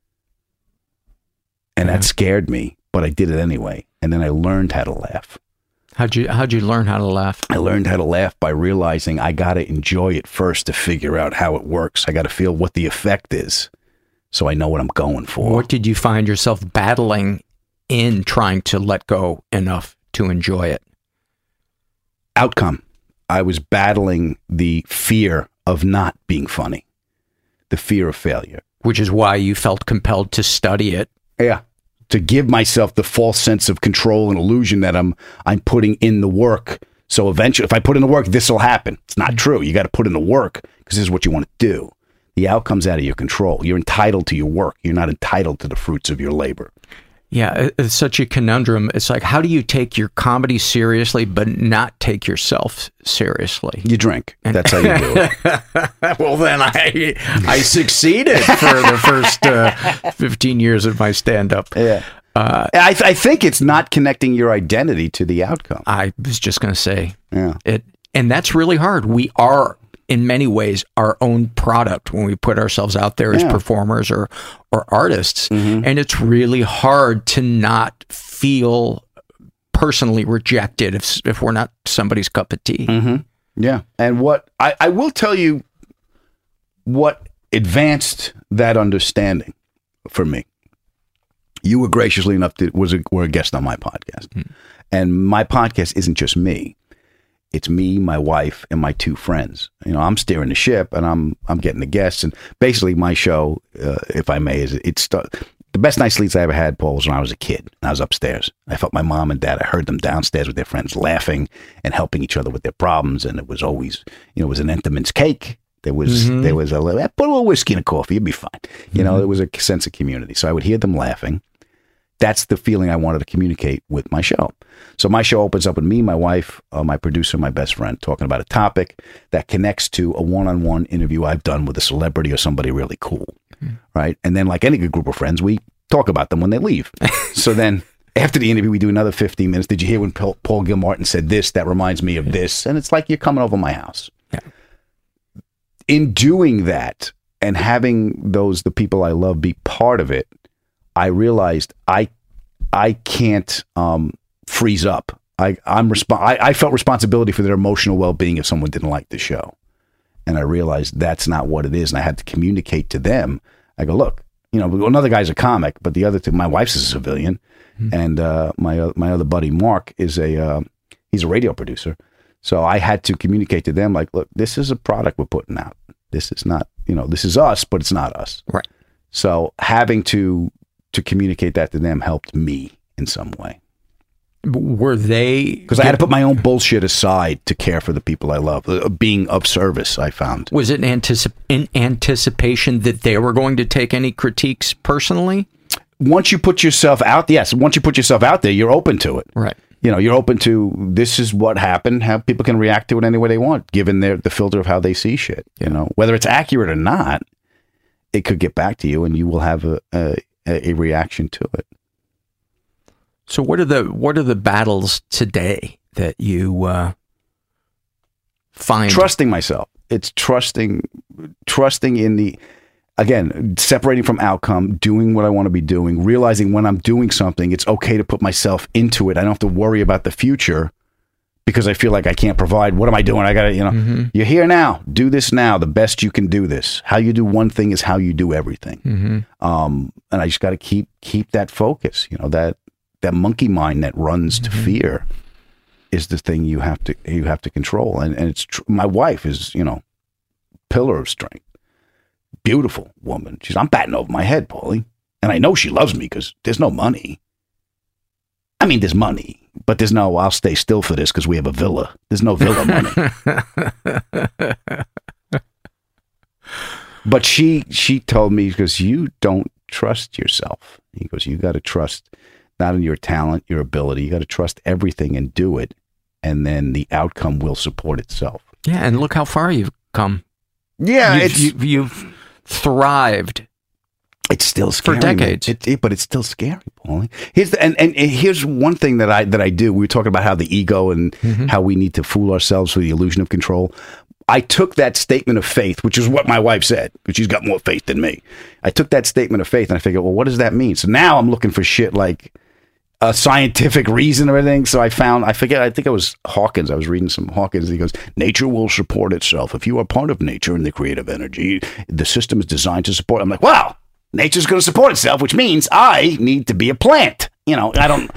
And that scared me, but I did it anyway. And then I learned how to laugh. How'd you How'd you learn how to laugh? I learned how to laugh by realizing I got to enjoy it first to figure out how it works. I got to feel what the effect is, so I know what I'm going for. What did you find yourself battling in trying to let go enough to enjoy it? Outcome. I was battling the fear of not being funny, the fear of failure. Which is why you felt compelled to study it. Yeah. To give myself the false sense of control and illusion that I'm I'm putting in the work. So eventually, if I put in the work, this will happen. It's not true. You got to put in the work because this is what you want to do. The outcome's out of your control. You're entitled to your work. You're not entitled to the fruits of your labor. Yeah, it's such a conundrum. It's like, how do you take your comedy seriously but not take yourself seriously? You drink. That's how you do it. Well, then I I succeeded for the first uh, fifteen years of my stand-up. Yeah. Uh, I, th- I think it's not connecting your identity to the outcome. I was just going to say. Yeah. It, and that's really hard. We are, in many ways, our own product when we put ourselves out there as yeah. performers or or artists. Mm-hmm. And it's really hard to not feel personally rejected if if we're not somebody's cup of tea. Mm-hmm. Yeah. And what I, I will tell you what advanced that understanding for me. You were graciously enough to was a, were a guest on my podcast. Mm-hmm. And my podcast isn't just me. It's me, my wife, and my two friends. You know, I'm steering the ship, and I'm I'm getting the guests. And basically, my show, uh, if I may, is it's the best night's sleeps I ever had, Paul, was when I was a kid. And I was upstairs. I felt my mom and dad. I heard them downstairs with their friends laughing and helping each other with their problems. And it was always, you know, it was an Entenmann's cake. There was mm-hmm. there was a little, put a little whiskey in a coffee, you'd be fine. You mm-hmm. know, there was a sense of community. So I would hear them laughing. That's the feeling I wanted to communicate with my show. So my show opens up with me, my wife, uh, my producer, my best friend, talking about a topic that connects to a one-on-one interview I've done with a celebrity or somebody really cool, mm-hmm. right? And then like any good group of friends, we talk about them when they leave. So then after the interview, we do another fifteen minutes. Did you hear when Paul, Paul Gilmartin said this? That reminds me of this. And it's like you're coming over my house. Yeah. In doing that and having those, the people I love, be part of it, I realized I I can't um, freeze up. I I'm resp- I, I felt responsibility for their emotional well-being if someone didn't like the show, and I realized that's not what it is. And I had to communicate to them. I go, look, you know, another guy's a comic, but the other two, my wife's a civilian, mm-hmm. and uh, my uh, my other buddy Mark is a uh, he's a radio producer. So I had to communicate to them, like, look, this is a product we're putting out. This is not, you know, this is us, but it's not us. Right. So having to to communicate that to them helped me in some way. Were they... Because I had to put my own bullshit aside to care for the people I love. Uh, being of service, I found. Was it in, anticip- in anticipation that they were going to take any critiques personally? Once you put yourself out, yes, once you put yourself out there, you're open to it. Right. You know, you're open to, this is what happened, how people can react to it any way they want, given their the filter of how they see shit. You know, whether it's accurate or not, it could get back to you and you will have a... a a reaction to it. So what are the what are the battles today that you uh, find? Trusting myself. It's trusting trusting in the again, separating from outcome, doing what I want to be doing, realizing when I'm doing something, it's okay to put myself into it. I don't have to worry about the future because I feel like I can't provide. What am I doing? I got to, you know, mm-hmm. you're here now. Do this now. The best you can do this. How you do one thing is how you do everything. Mm-hmm. Um, and I just got to keep keep that focus. You know, that that monkey mind that runs mm-hmm. to fear is the thing you have to you have to control. And and it's tr- my wife is, you know, pillar of strength. Beautiful woman. She's, I'm batting over my head, Paulie. And I know she loves me because there's no money. I mean, there's money, but there's no, I'll stay still for this because we have a villa. There's no villa money. But she, she told me, because you don't trust yourself. He goes, you got to trust not in your talent, your ability. You got to trust everything and do it. And then the outcome will support itself. Yeah. And look how far you've come. Yeah. You've, it's, you, you've thrived. It's still scary, for decades. It, it, but it's still scary, Paulie. Here's the, and, and here's one thing that I that I do. We were talking about how the ego and mm-hmm. how we need to fool ourselves with the illusion of control. I took that statement of faith, which is what my wife said, because she's got more faith than me. I took that statement of faith and I figured, well, what does that mean? So now I'm looking for shit like a scientific reason or anything. So I found, I forget, I think it was Hawkins. I was reading some Hawkins. He goes, nature will support itself. If you are part of nature and the creative energy, the system is designed to support. I'm like, wow. Nature's going to support itself, which means I need to be a plant. You know, I don't.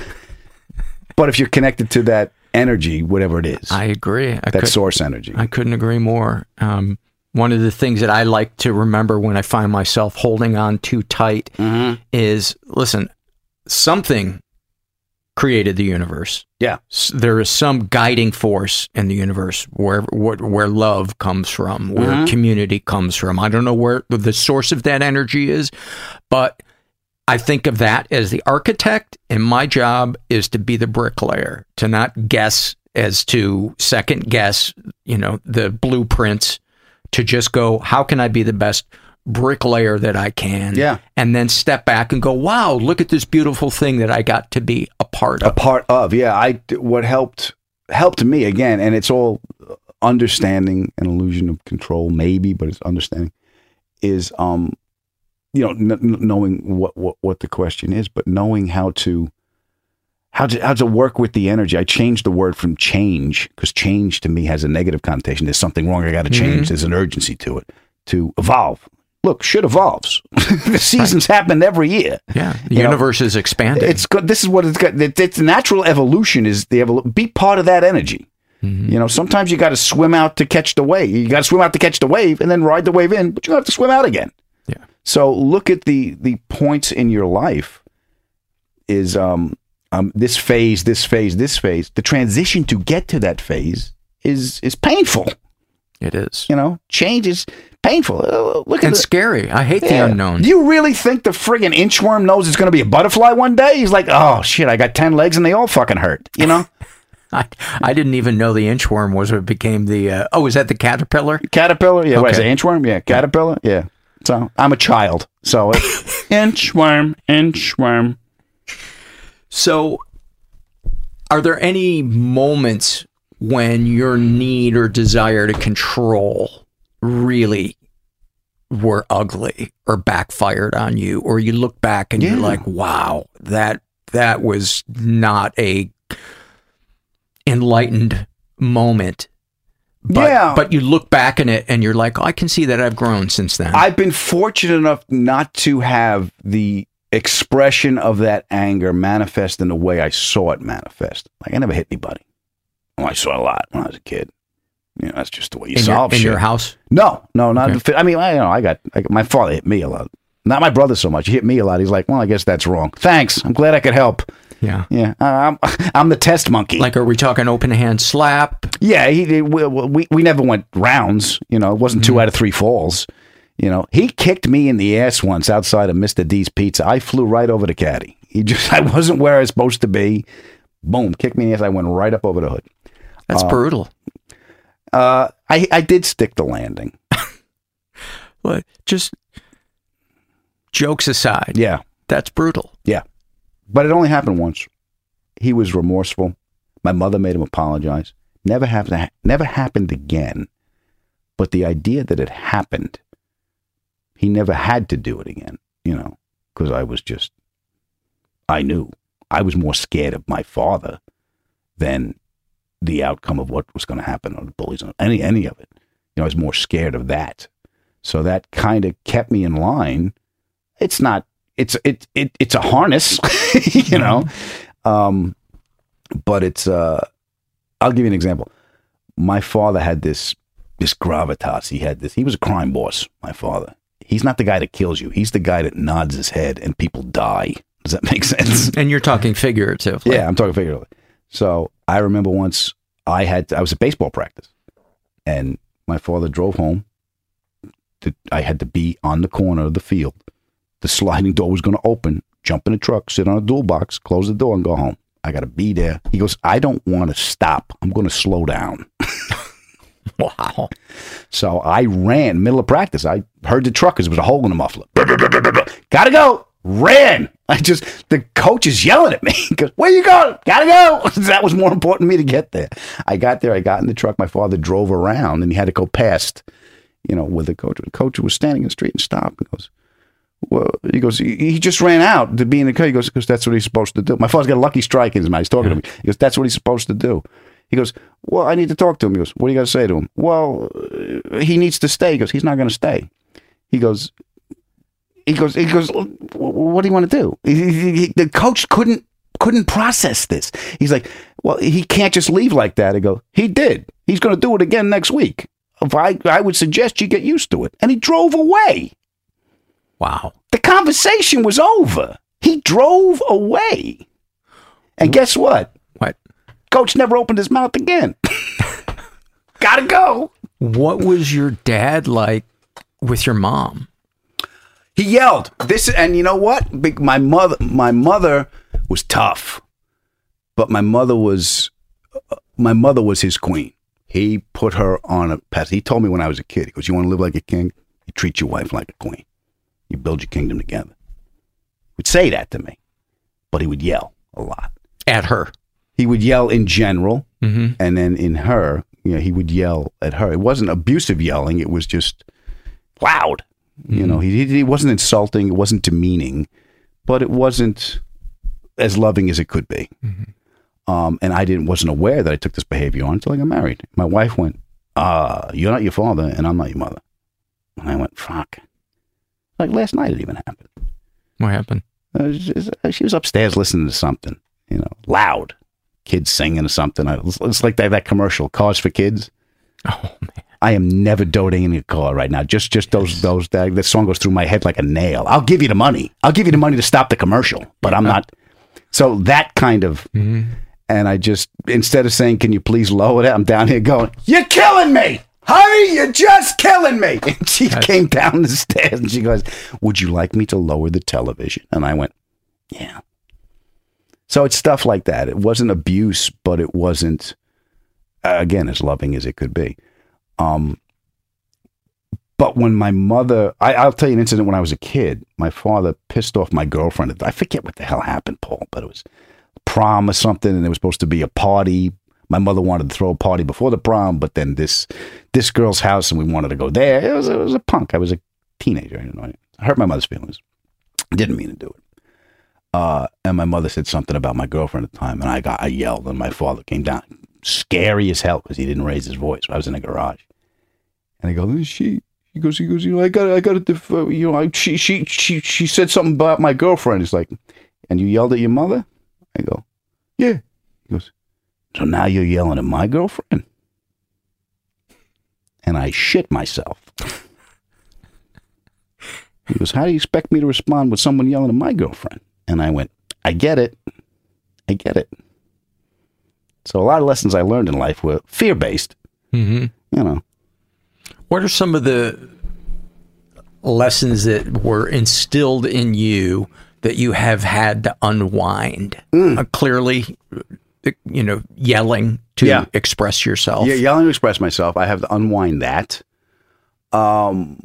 But if you're connected to that energy, whatever it is, I agree. I that could, source energy. I couldn't agree more. Um, one of the things that I like to remember when I find myself holding on too tight mm-hmm. is, listen, something created the universe. Yeah, there is some guiding force in the universe where where, where love comes from, where mm-hmm. community comes from. I don't know where the source of that energy is, but I think of that as the architect, and my job is to be the bricklayer, to not guess as to second guess, you know, the blueprints, to just go, how can I be the best bricklayer that I can, yeah, and then step back and go, wow, look at this beautiful thing that I got to be a part of. A part of, yeah. I what helped helped me again, and it's all understanding an illusion of control, maybe, but it's understanding is, um, you know, n- knowing what, what what the question is, but knowing how to how to how to work with the energy. I changed the word from change, because change to me has a negative connotation. There's something wrong. I got to change. Mm-hmm. There's an urgency to it. To evolve. Look, shit evolves. The seasons right. happen every year. Yeah, the you universe know, is expanding. It's good. This is what it's got. It's natural evolution. Is the evol- be part of that energy. Mm-hmm. You know, sometimes you got to swim out to catch the wave. You got to swim out to catch the wave, and then ride the wave in. But you have to swim out again. Yeah. So look at the the points in your life. Is um um this phase, this phase, this phase. The transition to get to that phase is is painful. It is. You know, change is painful. Uh, look and at scary. I hate yeah. the unknown. Do you really think the friggin' inchworm knows it's going to be a butterfly one day? He's like, oh shit, I got ten legs and they all fucking hurt. You know. I I didn't even know the inchworm was what became the. Uh, oh, is that the caterpillar? Caterpillar. Yeah. Okay. What is it? Inchworm? Yeah. Caterpillar. Yeah. So I'm a child. So it, inchworm, inchworm. So, are there any moments when your need or desire to control really were ugly or backfired on you, or you look back and yeah. you're like, wow, that that was not a enlightened moment. But, yeah. but you look back in it and you're like, oh, I can see that I've grown since then. I've been fortunate enough not to have the expression of that anger manifest in the way I saw it manifest. Like, I never hit anybody. Well, I saw a lot when I was a kid. You know, that's just the way you in solve your, shit. In your house? No, no, not. Okay. I mean, I, you know, I got I, my father hit me a lot. Not my brother so much. He hit me a lot. He's like, well, I guess that's wrong. Thanks. I'm glad I could help. Yeah, yeah. Uh, I'm I'm the test monkey. Like, are we talking open hand slap? Yeah, he, he we, we we never went rounds. You know, it wasn't two mm. out of three falls. You know, he kicked me in the ass once outside of Mister D's Pizza. I flew right over the caddy. He just I wasn't where I was supposed to be. Boom, kicked me in the ass. I went right up over the hood. That's uh, brutal. Uh, I I did stick the landing. Well, just jokes aside. Yeah, that's brutal. Yeah, but it only happened once. He was remorseful. My mother made him apologize. Never happened. Never happened again. But the idea that it happened, He never had to do it again, you know, because I was just, I knew. I was more scared of my father than the outcome of what was going to happen or the bullies, any any of it. You know, I was more scared of that. So that kind of kept me in line. It's not, it's it it it's a harness, you know. Um, but it's uh I'll give you an example. My father had this this gravitas. He had this, he was a crime boss, my father. He's not the guy that kills you. He's the guy that nods his head and people die. Does that make sense? And you're talking figuratively. Yeah, I'm talking figuratively. So I remember once I had, to, I was at baseball practice and my father drove home. To, I had to be on the corner of the field. The sliding door was going to open, jump in the truck, sit on a dual box, close the door and go home. I got to be there. He goes, I don't want to stop. I'm going to slow down. Wow. So I ran middle of practice. I heard the truck because there was a hole in the muffler. Gotta go. Ran. I just, the coach is yelling at me. He goes, where you going? Gotta go. That was more important to me to get there. I got there. I got in the truck. My father drove around and he had to go past, you know, with the coach. The coach was standing in the street and stopped. He goes, well, he goes, he, he just ran out to be in the car. He goes, because that's what he's supposed to do. My father's got a lucky strike in his mouth. He's talking yeah. to me. He goes, that's what he's supposed to do. He goes, well, I need to talk to him. He goes, what do you got to say to him? Well, he needs to stay. He goes, he's not going to stay. He goes, he goes, he goes, what do you want to do? He, he, he, the coach couldn't, couldn't process this. He's like, well, he can't just leave like that. I go, he did. He's going to do it again next week. If I, I would suggest you get used to it. And he drove away. Wow. The conversation was over. He drove away. And guess what? What? Coach never opened his mouth again. Gotta go. What was your dad like with your mom? He yelled. This, and you know what? My mother, my mother was tough, but my mother was, my mother was his queen. He put her on a pedestal. He told me when I was a kid, he goes, you want to live like a king? You treat your wife like a queen. You build your kingdom together. He would say that to me, but he would yell a lot. At her? He would yell in general, mm-hmm. and then in her, you know, he would yell at her. It wasn't abusive yelling. It was just loud. Mm-hmm. You know, he, he wasn't insulting. It wasn't demeaning, but it wasn't as loving as it could be. Mm-hmm. Um, and I didn't wasn't aware that I took this behavior on until I got married. My wife went, uh, you're not your father, and I'm not your mother. And I went, fuck. Like last night it even happened. What happened? Uh, she was upstairs listening to something, you know, loud. Kids singing or something. It's like that, that commercial, Cars for Kids. Oh, man. I am never doting in a car right now. Just just those, those that, that song goes through my head like a nail. I'll give you the money. I'll give you the money to stop the commercial, but I'm not. So that kind of, mm-hmm. and I just, instead of saying, can you please lower that? I'm down here going, you're killing me. Honey, you're just killing me. And she That's... came down the stairs and she goes, would you like me to lower the television? And I went, yeah. So it's stuff like that. It wasn't abuse, but it wasn't, uh, again, as loving as it could be. Um, but when my mother, I, I'll tell you an incident when I was a kid. My father pissed off my girlfriend. I forget what the hell happened, Paul, but it was prom or something, and there was supposed to be a party. My mother wanted to throw a party before the prom, but then this this girl's house, and we wanted to go there. It was, it was a punk. I was a teenager. I didn't know. I hurt my mother's feelings. Didn't mean to do it. Uh, and my mother said something about my girlfriend at the time, and I got I yelled, and my father came down, scary as hell because he didn't raise his voice. I was in the garage, and I go, she. He goes, he goes, you know, I got, I got to, uh, you know, I, she, she, she, she said something about my girlfriend. He's like, and you yelled at your mother? I go, yeah. He goes, so now you're yelling at my girlfriend? And I shit myself. He goes, how do you expect me to respond with someone yelling at my girlfriend? And I went, I get it. I get it. So a lot of lessons I learned in life were fear-based. Mm-hmm. You know. What are some of the lessons that were instilled in you that you have had to unwind? Mm. Uh, clearly, you know, yelling to yeah. express yourself. Yeah, yelling to express myself. I have to unwind that. Um,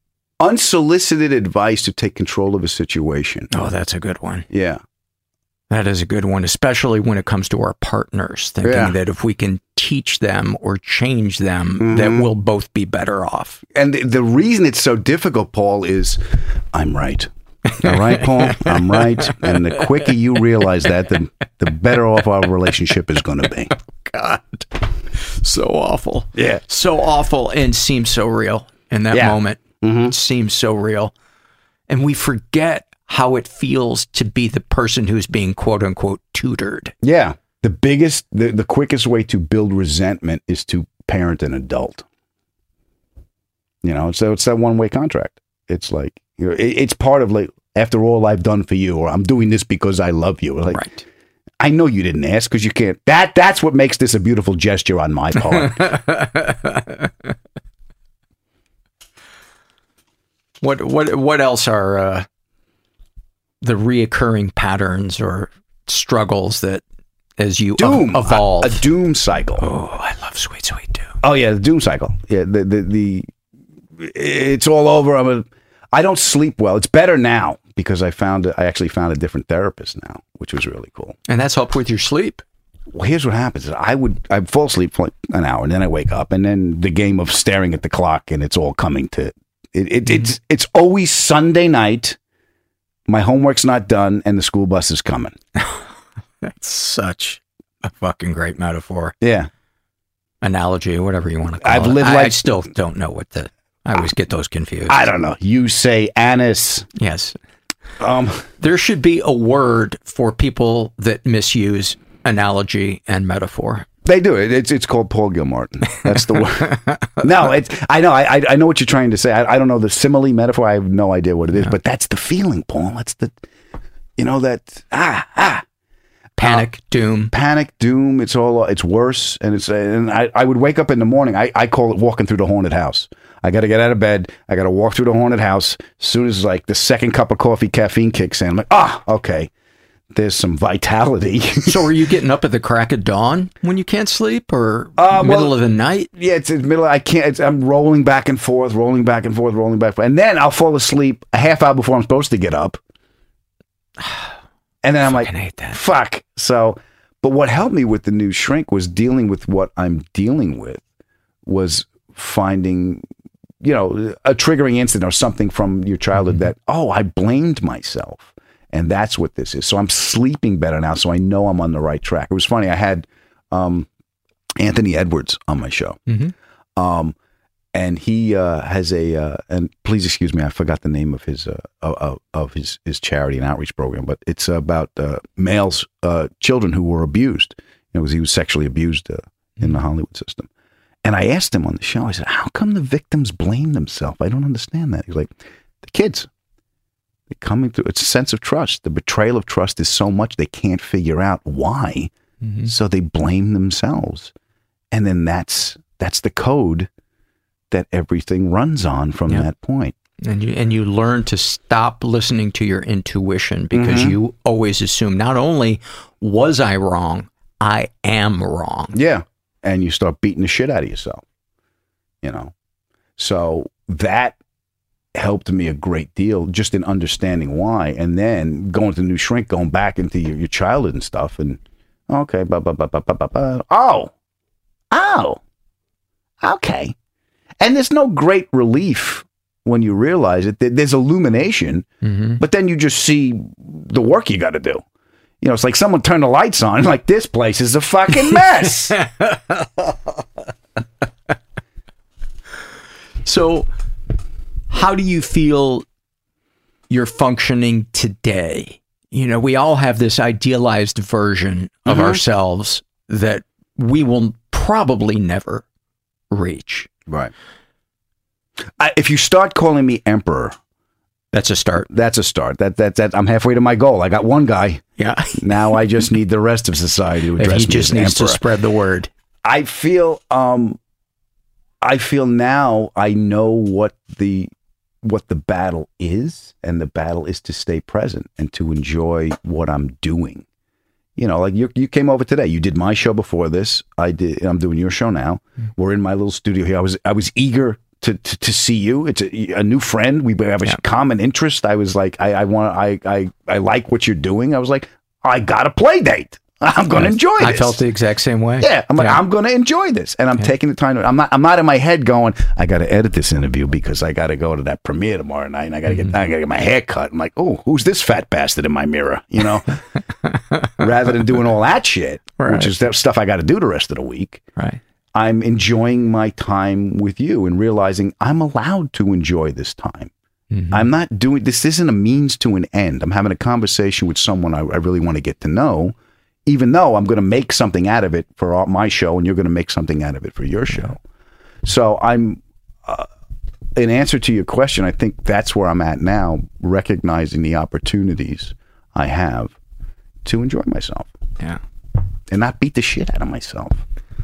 unsolicited advice to take control of a situation. Oh, that's a good one. Yeah. That is a good one, especially when it comes to our partners, thinking Yeah. that if we can teach them or change them, Mhm. that we'll both be better off. And the, the reason it's so difficult, Paul, is I'm right. All right, Paul? I'm right. And the quicker you realize that, the, the better off our relationship is going to be. God. So awful. Yeah. So awful and seems so real in that Yeah. moment. Mm-hmm. It seems so real. And we forget how it feels to be the person who's being quote unquote tutored. Yeah. The biggest, the, the quickest way to build resentment is to parent an adult. You know, so it's that one way contract. It's like, you know, it, it's part of like, after all I've done for you, or I'm doing this because I love you. Like, right. I know you didn't ask because you can't. That That's what makes this a beautiful gesture on my part. What what what else are uh, the reoccurring patterns or struggles that as you doom, ev- evolve? A, a doom cycle. Oh, I love Sweet Sweet Doom. Oh yeah, the doom cycle. Yeah, the the, the it's all over. I'm a, I don't sleep well. It's better now because I found I actually found a different therapist now, which was really cool. And that's helped with your sleep. Well, here's what happens. I would I'd fall asleep for like an hour, and then I wake up, and then the game of staring at the clock, and it's all coming to. It, it, it's it's always Sunday night. My homework's not done, and the school bus is coming. That's such a fucking great metaphor. Yeah, analogy, whatever you want to call I've it. lived I, like I still don't know what the. I always get those confused. I don't know. You say anise. Yes. Um, there should be a word for people that misuse analogy and metaphor. They do it. It's it's called Paul Gilmartin. That's the word. No, it's. I know. I I know what you're trying to say. I, I don't know the simile metaphor. I have no idea what it is. Yeah. But that's the feeling, Paul. That's the. You know that ah ah. Panic, uh, doom, panic, doom. It's all. It's worse, and it's. And I I would wake up in the morning. I I call it walking through the haunted house. I got to get out of bed. I got to walk through the haunted house. As soon as like the second cup of coffee, caffeine kicks in, I'm like, ah, okay. There's some vitality. So are you getting up at the crack of dawn when you can't sleep, or uh, middle well, of the night? Yeah, it's in the middle. I can't. It's, I'm rolling back and forth, rolling back and forth, rolling back and forth. And then I'll fall asleep a half hour before I'm supposed to get up. And then I'm like, hate that. fuck. So, but what helped me with the new shrink was dealing with what I'm dealing with, was finding, you know, a triggering incident or something from your childhood mm-hmm. that, oh, I blamed myself. And that's what this is. So I'm sleeping better now, so I know I'm on the right track. It was funny. I had um, Anthony Edwards on my show. Mm-hmm. Um, and he uh, has a, uh, and please excuse me, I forgot the name of his uh, of, of his, his charity and outreach program, but it's about uh, males, uh, children who were abused. You know, 'cause he was sexually abused uh, mm-hmm. in the Hollywood system. And I asked him on the show, I said, how come the victims blame themselves? I don't understand that. He's like, the kids. Coming through, it's a sense of trust. The betrayal of trust is so much they can't figure out why, mm-hmm. so they blame themselves, and then that's that's the code that everything runs on from yep. that point. And you and you learn to stop listening to your intuition because Mm-hmm. you always assume not only was I wrong, I am wrong. Yeah, and you start beating the shit out of yourself. You know, so that helped me a great deal just in understanding why, and then going to the new shrink, going back into your, your childhood and stuff, and okay, blah, blah, blah, blah, blah, blah, blah. oh, oh, okay. And there's no great relief when you realize it. There's illumination, mm-hmm. but then you just see the work you got to do. You know, it's like someone turned the lights on, like, this place is a fucking mess. So, how do you feel you're functioning today? You know, we all have this idealized version of Mm-hmm. ourselves that we will probably never reach. Right. I, if you start calling me emperor, that's a start. That's a start. That that that I'm halfway to my goal. I got one guy. Yeah. Now I just need the rest of society to address he me just as needs emperor. to spread the word. I feel um I feel now I know what the what the battle is, and the battle is to stay present and to enjoy what I'm doing. You know, like you you came over today. You did my show before this. I did. I'm doing your show now. Mm. We're in my little studio here. I was I was eager to to, to see you. It's a, a new friend. We have a yeah. common interest. I was like, I, I want I, I I like what you're doing. I was like, I got a play date. I'm going to enjoy this. I felt the exact same way. Yeah, I'm like, yeah. I'm going to enjoy this, and I'm yeah. taking the time. To, I'm not. I'm not in my head going, I got to edit this interview because I got to go to that premiere tomorrow night, and I got to mm-hmm. get. I got to get my hair cut. I'm like, oh, who's this fat bastard in my mirror? You know, rather than doing all that shit, right. which is that stuff I got to do the rest of the week. Right. I'm enjoying my time with you and realizing I'm allowed to enjoy this time. Mm-hmm. I'm not doing this. Isn't a means to an end. I'm having a conversation with someone I, I really want to get to know. Even though I'm going to make something out of it for all, my show, and you're going to make something out of it for your show. So I'm, uh, in answer to your question, I think that's where I'm at now, recognizing the opportunities I have to enjoy myself. Yeah. And not beat the shit out of myself.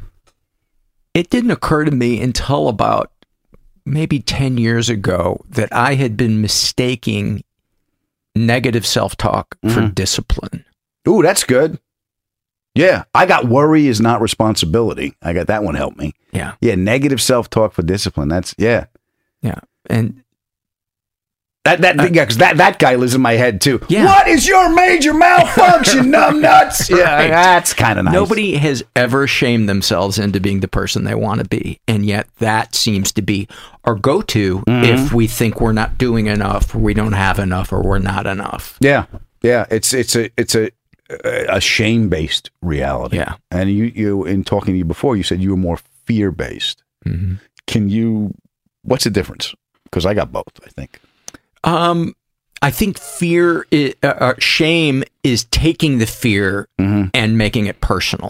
It didn't occur to me until about maybe ten years ago that I had been mistaking negative self-talk mm-hmm. for discipline. Ooh, that's good. Yeah, I got worry is not responsibility. I got that one helped me. Yeah. Yeah, negative self-talk for discipline. That's, yeah. Yeah. And that, that, uh, yeah, because that, that guy lives in my head too. Yeah. What is your major malfunction, numb nuts? Yeah, right. That's kind of nice. Nobody has ever shamed themselves into being the person they want to be. And yet that seems to be our go-to mm-hmm. if we think we're not doing enough, or we don't have enough, or we're not enough. Yeah. Yeah. It's, it's a, it's a, a shame-based reality. Yeah. And you, you, in talking to you before, you said you were more fear-based. Mm-hmm. Can you, what's the difference? Because I got both, I think. Um, I think fear, is, uh, shame is taking the fear mm-hmm. and making it personal.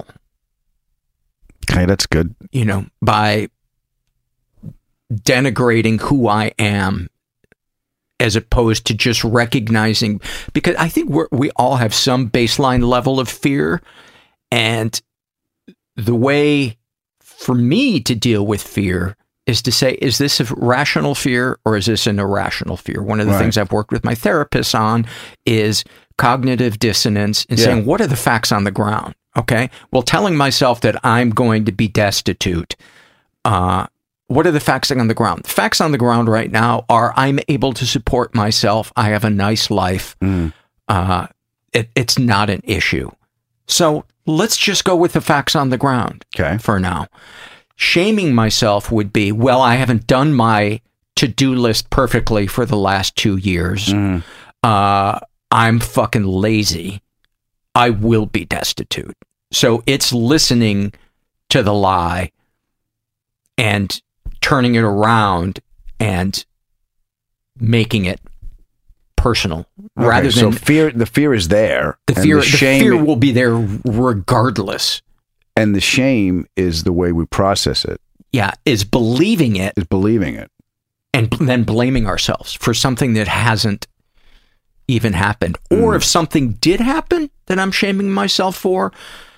Okay, that's good. You know, by denigrating who I am, as opposed to just recognizing, because I think we're, we all have some baseline level of fear, and the way for me to deal with fear is to say, is this a rational fear or is this an irrational fear? One of the right. things I've worked with my therapist on is cognitive dissonance and yeah. saying, what are the facts on the ground? Okay. Well, telling myself that I'm going to be destitute, uh, what are the facts on the ground? The facts on the ground right now are I'm able to support myself. I have a nice life. Mm. Uh, it, it's not an issue. So let's just go with the facts on the ground okay. for now. Shaming myself would be, well, I haven't done my to-do list perfectly for the last two years. Mm. Uh, I'm fucking lazy. I will be destitute. So it's listening to the lie and turning it around and making it personal, okay, rather than so fear. The fear is there. The fear, the, the shame, fear will be there regardless. And the shame is the way we process it. Yeah, is believing it. Is believing it, and then blaming ourselves for something that hasn't even happened, mm. or if something did happen that I'm shaming myself for.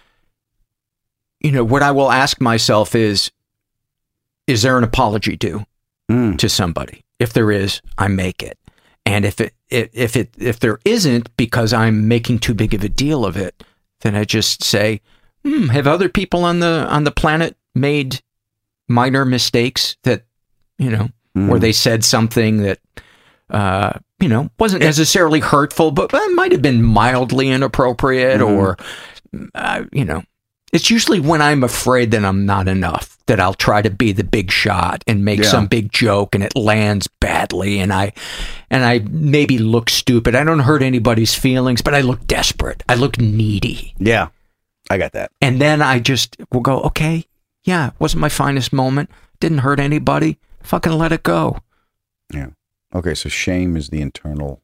You know, what I will ask myself is, is there an apology due mm. to somebody? If there is, I make it. And if it, if it, if there isn't, because I'm making too big of a deal of it, then I just say, hmm, have other people on the, on the planet made minor mistakes that, you know, mm. where they said something that, uh, you know, wasn't necessarily hurtful, but it might have been mildly inappropriate mm. or, uh, you know, it's usually when I'm afraid that I'm not enough that I'll try to be the big shot and make yeah. some big joke and it lands badly and I and I maybe look stupid. I don't hurt anybody's feelings, but I look desperate. I look needy. Yeah, I got that. And then I just will go, okay, yeah, it wasn't my finest moment. Didn't hurt anybody. Fucking let it go. Yeah. Okay, so shame is the internal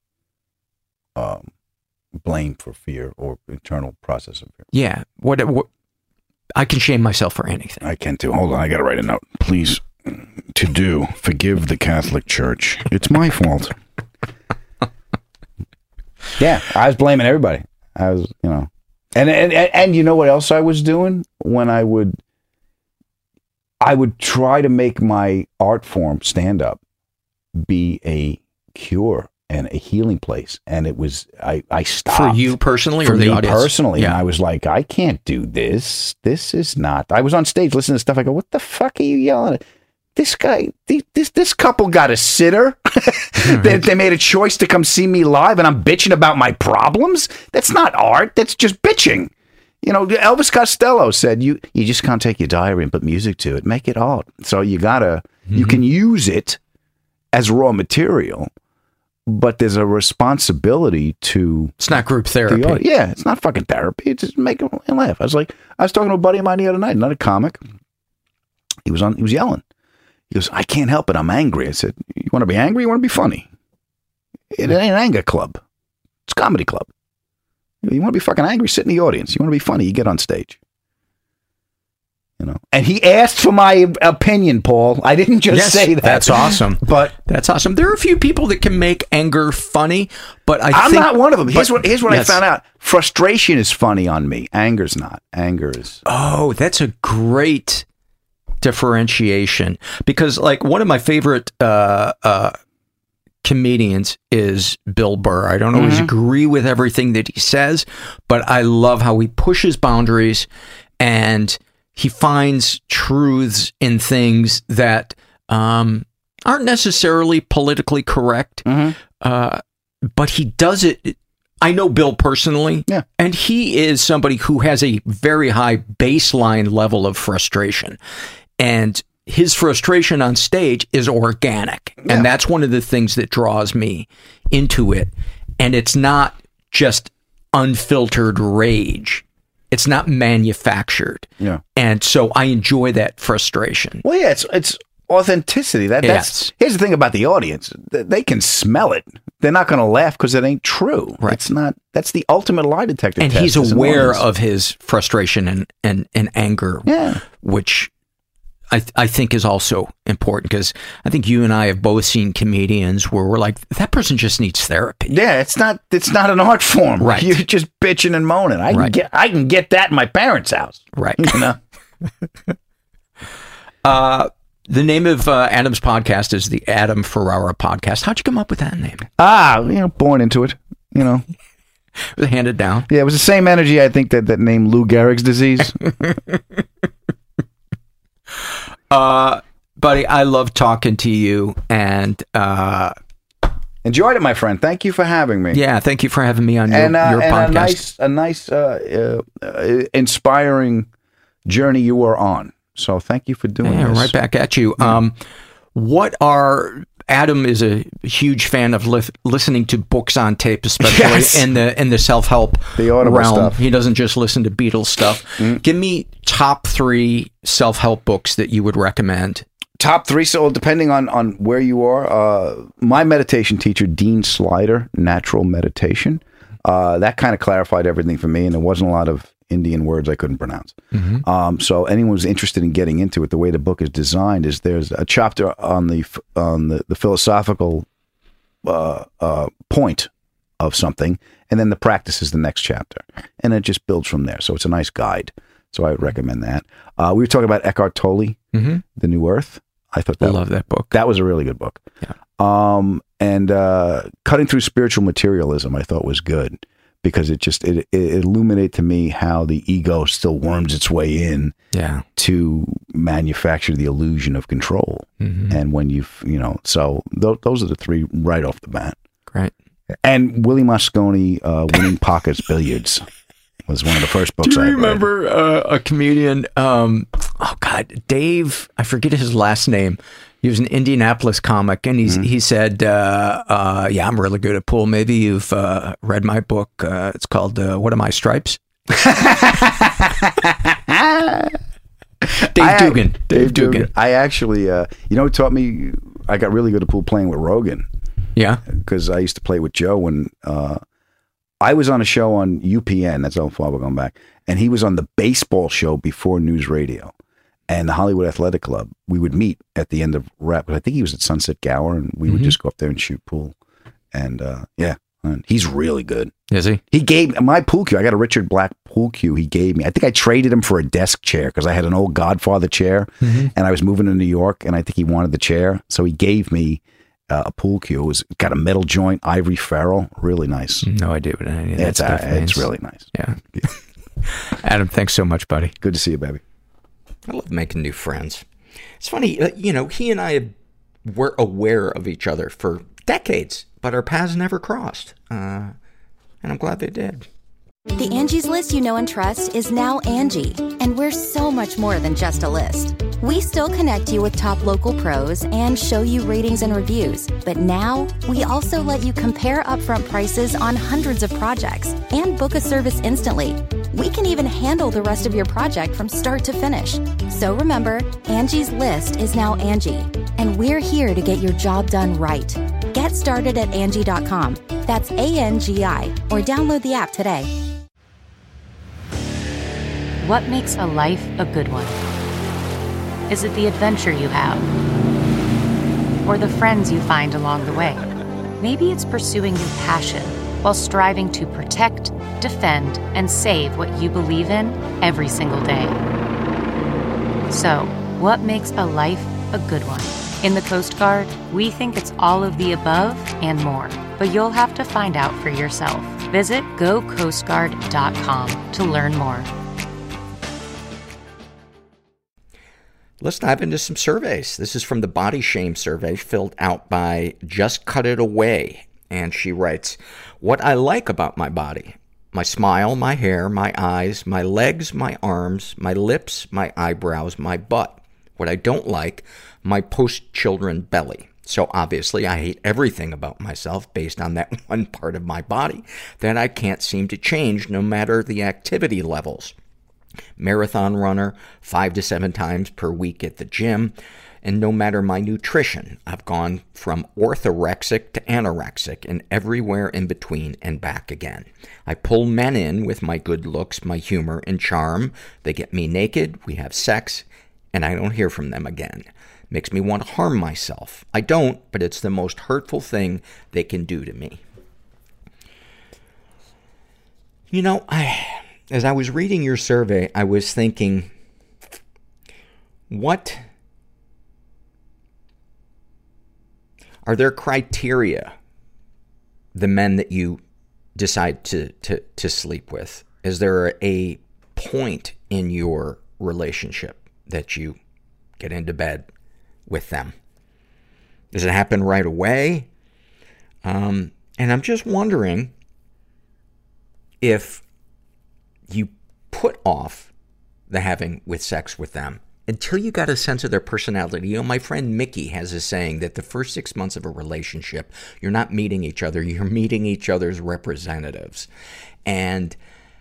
um blame for fear or internal process of fear. Yeah. What, what I can shame myself for anything. I can too. Hold on. I got to write a note. Please, to do, forgive the Catholic Church. It's my fault. Yeah. I was blaming everybody. I was, you know, and, and, and, and you know what else I was doing when I would, I would try to make my art form stand up be a cure and a healing place, and it was I I stopped for you personally for or the me audience? Personally, yeah. And I was like, I can't do this. This is not. I was on stage listening to stuff. I go, what the fuck are you yelling at? this guy, this this couple got a sitter. they, they made a choice to come see me live, and I'm bitching about my problems. That's not art. That's just bitching. You know, Elvis Costello said, "You you just can't take your diary and put music to it. Make it art." So you gotta, mm-hmm. you can use it as raw material, but there's a responsibility to. It's not group therapy. The, yeah, it's not fucking therapy. It's just make them laugh. I was like, I was talking to a buddy of mine the other night, not a comic. He was on. He was yelling. He goes, I can't help it. I'm angry. I said, you want to be angry? You want to be funny? It ain't an anger club. It's a comedy club. You want to be fucking angry? Sit in the audience. You want to be funny? You get on stage. You know. And he asked for my opinion, Paul. I didn't just yes, say that. That's awesome. But that's awesome. There are a few people that can make anger funny, but I I'm think, not one of them. Here's but, what here's what yes. yes. I found out. Frustration is funny on me. Anger's not. Anger is. Oh, that's a great differentiation, because like one of my favorite uh uh comedians is Bill Burr. I don't always mm-hmm. agree with everything that he says, but I love how he pushes boundaries and he finds truths in things that um aren't necessarily politically correct. Mm-hmm. uh but he does it. I know Bill personally, yeah. and he is somebody who has a very high baseline level of frustration. And his frustration on stage is organic. Yeah. And that's one of the things that draws me into it. And it's not just unfiltered rage. It's not manufactured. Yeah. And so I enjoy that frustration. Well, yeah, it's it's authenticity. That that's yes. Here's the thing about the audience. They can smell it. They're not going to laugh because it ain't true. Right. It's not. That's the ultimate lie detector and test. And he's aware of his frustration and, and, and anger, yeah. which I, th- I think is also important, because I think you and I have both seen comedians where we're like, that person just needs therapy. Yeah, it's not it's not an art form. Right. You're just bitching and moaning. I right. can get I can get that in my parents' house. Right. You know? uh, the name of uh, Adam's podcast is the Adam Ferrara Podcast. How'd you come up with that name? Ah, you know, born into it. You know. It was handed down. Yeah, it was the same energy, I think, that, that named Lou Gehrig's disease. Uh, buddy, I love talking to you, and uh, enjoyed it, my friend. Thank you for having me. Yeah, thank you for having me on your, and, uh, your and podcast. A nice, a nice, uh, uh, uh, inspiring journey you are on. So thank you for doing yeah, this. Right back at you. Yeah. Um, what are Adam is a huge fan of li- listening to books on tape, especially yes. in the in the self help the Audible realm. Stuff. He doesn't just listen to Beatles stuff. Mm. Give me top three self help books that you would recommend. Top three. So depending on on where you are, uh, my meditation teacher, Dean Slider, Natural Meditation. Uh, that kind of clarified everything for me, and there wasn't a lot of Indian words I couldn't pronounce. Mm-hmm. Um, so anyone who's interested in getting into it, the way the book is designed is there's a chapter on the on the, the philosophical uh, uh, point of something, and then the practice is the next chapter, and it just builds from there. So it's a nice guide. So I would recommend that. Uh, we were talking about Eckhart Tolle, mm-hmm. The New Earth. I thought that I love that book. That was a really good book. Yeah. Um, and uh, Cutting Through Spiritual Materialism, I thought was good. Because it just it, it illuminated to me how the ego still worms its way in yeah. to manufacture the illusion of control. Mm-hmm. And when you've, you know, so th- those are the three right off the bat. Great. And Willie Mosconi, uh, Winning Pockets Billiards was one of the first books I read. Do you remember uh, a comedian, um, oh God, Dave, I forget his last name. He was an Indianapolis comic, and he's, mm-hmm. he said, uh, uh, yeah, I'm really good at pool. Maybe you've uh, read my book. Uh, it's called uh, What Are My Stripes? Dave I, Dugan. Dave, Dave Dugan. Dugan. I actually, uh, you know, it taught me, I got really good at pool playing with Rogan. Yeah. Because I used to play with Joe when uh, I was on a show on U P N. That's how far we're going back. And he was on the baseball show before News Radio. And the Hollywood Athletic Club, we would meet at the end of rep. I think he was at Sunset Gower, and we mm-hmm. would just go up there and shoot pool. And uh, yeah, and he's really good. Is he? He gave my pool cue. I got a Richard Black pool cue he gave me. I think I traded him for a desk chair because I had an old Godfather chair, mm-hmm. and I was moving to New York, and I think he wanted the chair. So he gave me uh, a pool cue. It was got a metal joint, ivory ferrule, really nice. No idea what any of that it's, stuff uh, means. It's really nice. Yeah. Adam, thanks so much, buddy. Good to see you, baby. I love making new friends. It's funny, uh, you know, he and I were aware of each other for decades, but our paths never crossed. Uh, and I'm glad they did. The Angie's List you know and trust is now Angie, and we're so much more than just a list. We still connect you with top local pros and show you ratings and reviews, but now we also let you compare upfront prices on hundreds of projects and book a service instantly. We can even handle the rest of your project from start to finish. So remember, Angie's List is now Angie, and we're here to get your job done right. Get started at Angie dot com. That's A N G I, or download the app today. What makes a life a good one? Is it the adventure you have? Or the friends you find along the way? Maybe it's pursuing your passion while striving to protect, defend, and save what you believe in every single day. So, what makes a life a good one? In the Coast Guard, we think it's all of the above and more, but you'll have to find out for yourself. Visit go coast guard dot com to learn more. Let's dive into some surveys. This is from the Body Shame survey filled out by Just Cut It Away. And she writes, what I like about my body: my smile, my hair, my eyes, my legs, my arms, my lips, my eyebrows, my butt. What I don't like, my post-children belly. So obviously I hate everything about myself based on that one part of my body that I can't seem to change no matter the activity levels. Marathon runner, five to seven times per week at the gym, and no matter my nutrition, I've gone from orthorexic to anorexic and everywhere in between and back again. I pull men in with my good looks, my humor, and charm. They get me naked, we have sex, and I don't hear from them again. Makes me want to harm myself. I don't, but it's the most hurtful thing they can do to me. You know, I... As I was reading your survey, I was thinking, what are there criteria, the men that you decide to, to, to sleep with? Is there a point in your relationship that you get into bed with them? Does it happen right away? Um, and I'm just wondering if you put off the having with sex with them until you got a sense of their personality. You know, my friend Mickey has a saying that the first six months of a relationship, you're not meeting each other, you're meeting each other's representatives. And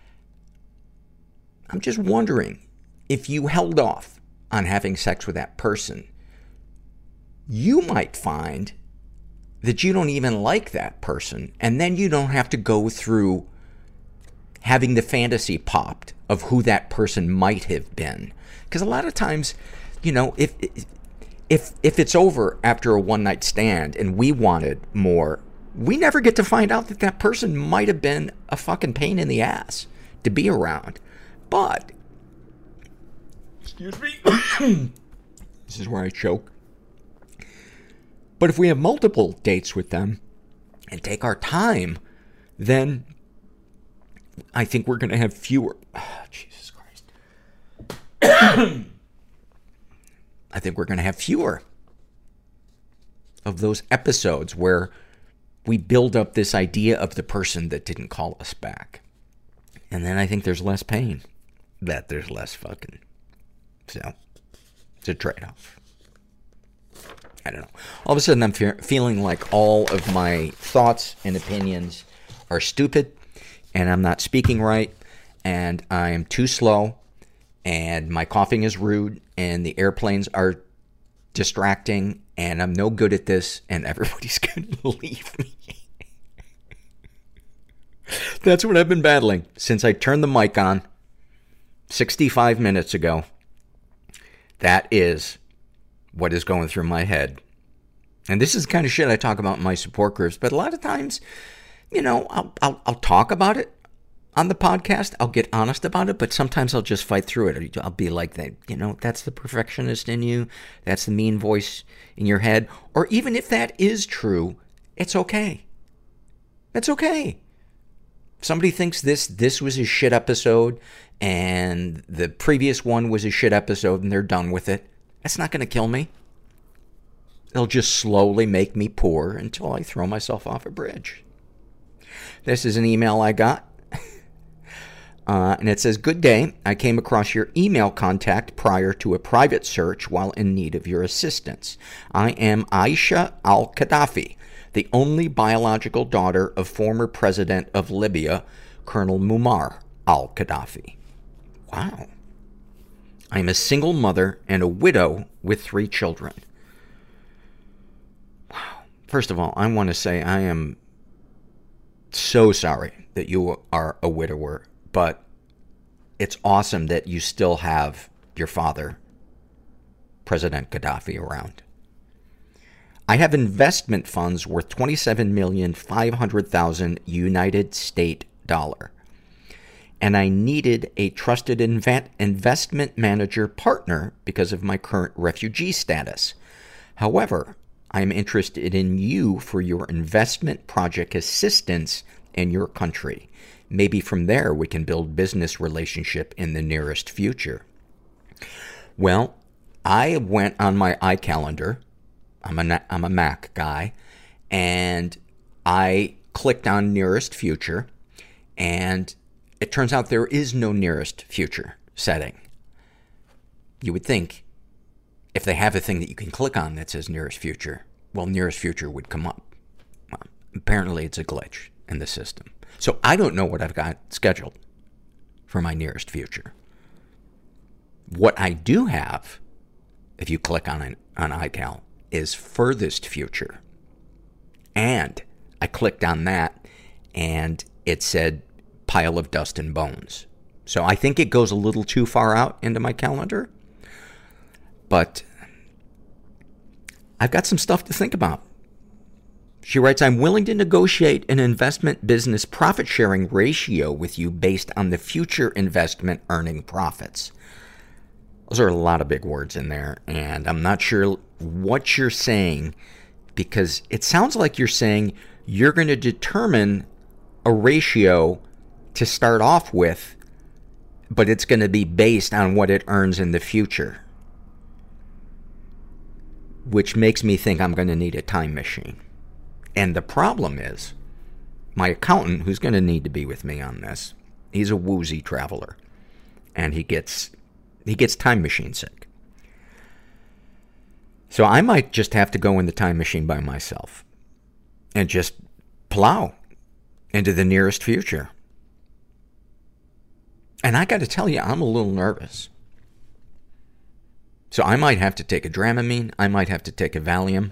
I'm just wondering, if you held off on having sex with that person, you might find that you don't even like that person, and then you don't have to go through having the fantasy popped of who that person might have been. Because a lot of times, you know, if if if it's over after a one-night stand and we wanted more, we never get to find out that that person might have been a fucking pain in the ass to be around. But, excuse me, this is where I choke. But if we have multiple dates with them and take our time, then I think we're going to have fewer. Oh, Jesus Christ. I think we're going to have fewer of those episodes where we build up this idea of the person that didn't call us back. And then I think there's less pain. That there's less fucking. So, it's a trade-off. I don't know. All of a sudden I'm fe- feeling like all of my thoughts and opinions are stupid, and I'm not speaking right, and I am too slow, and my coughing is rude, and the airplanes are distracting, and I'm no good at this, and everybody's going to leave me. That's what I've been battling since I turned the mic on sixty-five minutes ago. That is what is going through my head. And this is the kind of shit I talk about in my support groups, but a lot of times, you know, I'll, I'll, I'll talk about it on the podcast. I'll get honest about it, but sometimes I'll just fight through it. I'll be like, that, you know, that's the perfectionist in you. That's the mean voice in your head. Or even if that is true, it's okay. It's okay. If somebody thinks this, this was a shit episode and the previous one was a shit episode and they're done with it, That's not going to kill me. It'll just slowly make me poor until I throw myself off a bridge. This is an email I got. Uh, and it says, good day. I came across your email contact prior to a private search while in need of your assistance. I am Aisha al-Qaddafi, the only biological daughter of former president of Libya, Colonel Muammar al-Qaddafi. Wow. I am a single mother and a widow with three children. Wow. First of all, I want to say I am so sorry that you are a widower. But it's awesome that you still have your father, President Gaddafi, around. I have investment funds worth twenty-seven million five hundred thousand United States dollar. And I needed a trusted inv- investment manager partner because of my current refugee status. However, I am interested in you for your investment project assistance in your country. Maybe from there we can build business relationship in the nearest future. Well, I went on my iCalendar. I'm a, I'm a Mac guy. And I clicked on nearest future. And it turns out there is no nearest future setting. You would think if they have a thing that you can click on that says nearest future, well, nearest future would come up. Well, apparently it's a glitch in the system. So I don't know what I've got scheduled for my nearest future. What I do have, if you click on an, on iCal, is furthest future. And I clicked on that, and it said pile of dust and bones. So I think it goes a little too far out into my calendar. But I've got some stuff to think about. She writes, I'm willing to negotiate an investment business profit-sharing ratio with you based on the future investment earning profits. Those are a lot of big words in there, and I'm not sure what you're saying, because it sounds like you're saying you're going to determine a ratio to start off with, but it's going to be based on what it earns in the future. Which makes me think I'm going to need a time machine. And the problem is, my accountant, who's going to need to be with me on this, he's a woozy traveler. And he gets, he gets time machine sick. So I might just have to go in the time machine by myself. And just plow into the nearest future. And I got to tell you, I'm a little nervous. So I might have to take a Dramamine. I might have to take a Valium.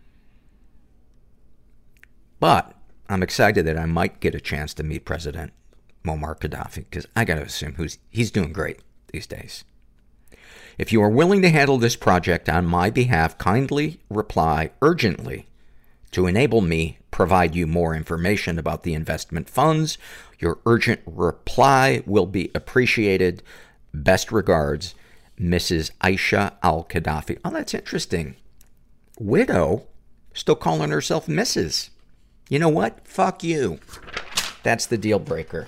But I'm excited that I might get a chance to meet President Muammar Gaddafi, because I got to assume who's, he's doing great these days. If you are willing to handle this project on my behalf, kindly reply urgently to enable me provide you more information about the investment funds. Your urgent reply will be appreciated. Best regards, Missus Aisha al-Qaddafi. Oh, that's interesting. Widow, still calling herself Missus You know what? Fuck you. That's the deal breaker.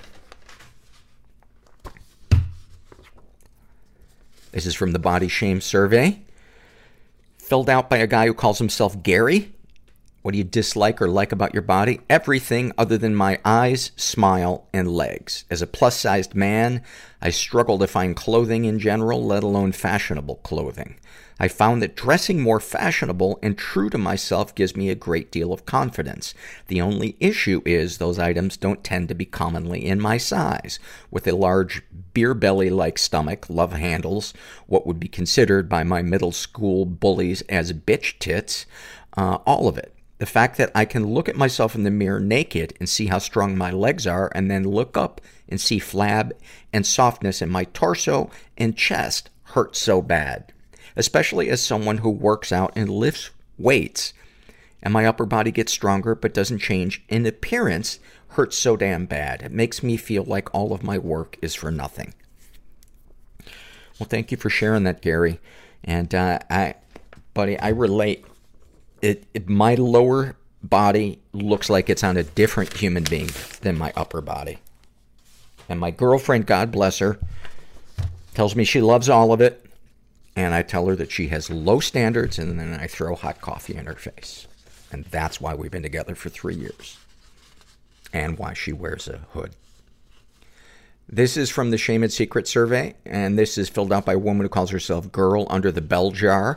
This is from the Body Shame Survey, filled out by a guy who calls himself Gary. What do you dislike or like about your body? Everything other than my eyes, smile, and legs. As a plus-sized man, I struggle to find clothing in general, let alone fashionable clothing. I found that dressing more fashionable and true to myself gives me a great deal of confidence. The only issue is those items don't tend to be commonly in my size. With a large beer belly-like stomach, love handles what would be considered by my middle school bullies as bitch tits, uh, all of it. The fact that I can look at myself in the mirror naked and see how strong my legs are, and then look up and see flab and softness in my torso and chest hurts so bad. Especially as someone who works out and lifts weights, and my upper body gets stronger but doesn't change in appearance, hurts so damn bad. It makes me feel like all of my work is for nothing. Well, thank you for sharing that, Gary. And, uh, I, buddy, I relate. It, it, my lower body looks like it's on a different human being than my upper body. And my girlfriend, God bless her, tells me she loves all of it. and I tell her that she has low standards, and then I throw hot coffee in her face. And that's why we've been together for three years. And why she wears a hood. This is from the Shame and Secret survey, and this is filled out by a woman who calls herself Girl Under the Bell Jar.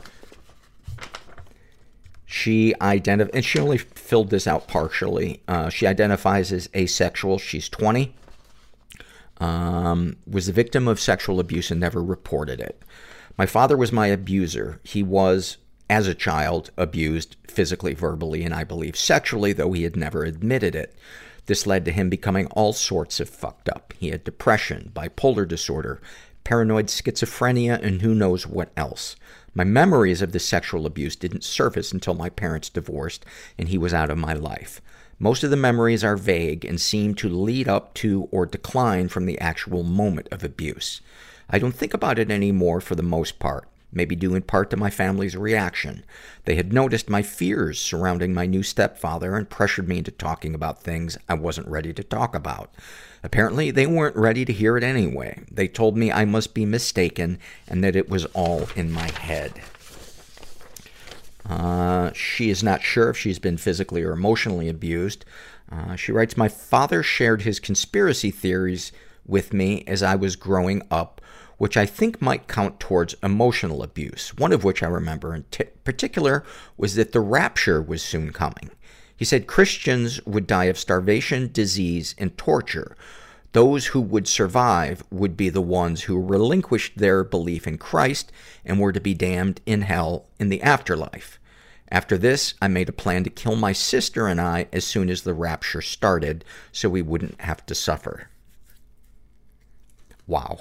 She identif- and she only filled this out partially. Uh, she identifies as asexual. She's twenty. Um, was the victim of sexual abuse and never reported it. My father was my abuser. He was, as a child, abused physically, verbally, and I believe sexually, though he had never admitted it. This led to him becoming all sorts of fucked up. He had depression, bipolar disorder, paranoid schizophrenia, and who knows what else. My memories of the sexual abuse didn't surface until my parents divorced and he was out of my life. Most of the memories are vague and seem to lead up to or decline from the actual moment of abuse. I don't think about it anymore for the most part. Maybe due in part to my family's reaction. They had noticed my fears surrounding my new stepfather and pressured me into talking about things I wasn't ready to talk about. Apparently, they weren't ready to hear it anyway. They told me I must be mistaken and that it was all in my head. Uh, she is not sure if she's been physically or emotionally abused. Uh, she writes, my father shared his conspiracy theories with me as I was growing up, which I think might count towards emotional abuse. One of which I remember in t- particular was that the rapture was soon coming. He said Christians would die of starvation, disease, and torture. Those who would survive would be the ones who relinquished their belief in Christ and were to be damned in hell in the afterlife. After this, I made a plan to kill my sister and I as soon as the rapture started so we wouldn't have to suffer. Wow.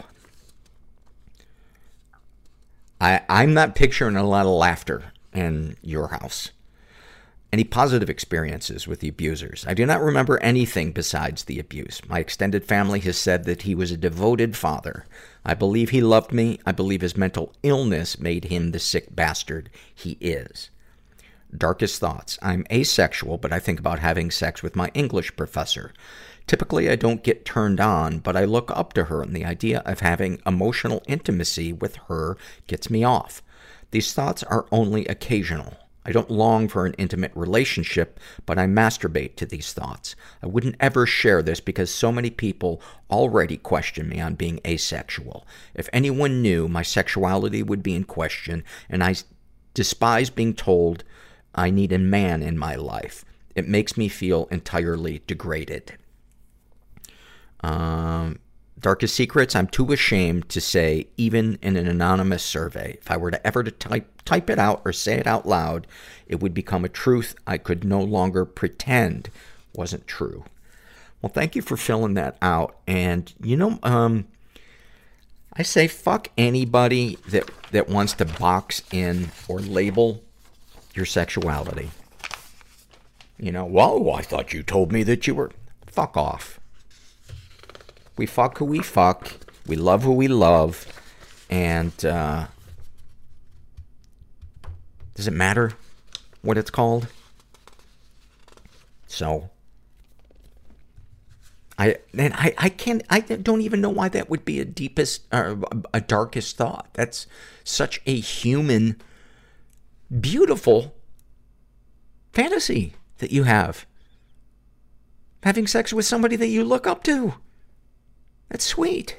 I, I'm not picturing a lot of laughter in your house. Any positive experiences with the abusers? I do not remember anything besides the abuse. My extended family has said that he was a devoted father. I believe he loved me. I believe his mental illness made him the sick bastard he is. Darkest thoughts. I'm asexual, but I think about having sex with my English professor. Typically, I don't get turned on, but I look up to her, and the idea of having emotional intimacy with her gets me off. These thoughts are only occasional. I don't long for an intimate relationship, but I masturbate to these thoughts. I wouldn't ever share this because so many people already question me on being asexual. If anyone knew, my sexuality would be in question, and I despise being told I need a man in my life. It makes me feel entirely degraded. Um, darkest secrets, I'm too ashamed to say, even in an anonymous survey. If I were to ever to type, type it out or say it out loud, it would become a truth I could no longer pretend wasn't true. Well, thank you for filling that out. And, you know, um, I say fuck anybody that, that wants to box in or label your sexuality. You know, whoa, I thought you told me that you were... Fuck off. We fuck who we fuck. We love who we love. And, uh... does it matter what it's called? So... I, and I, I can't, I don't even know why that would be a deepest, uh, a darkest thought. That's such a human, beautiful fantasy that you have. Having sex with somebody that you look up to. That's sweet.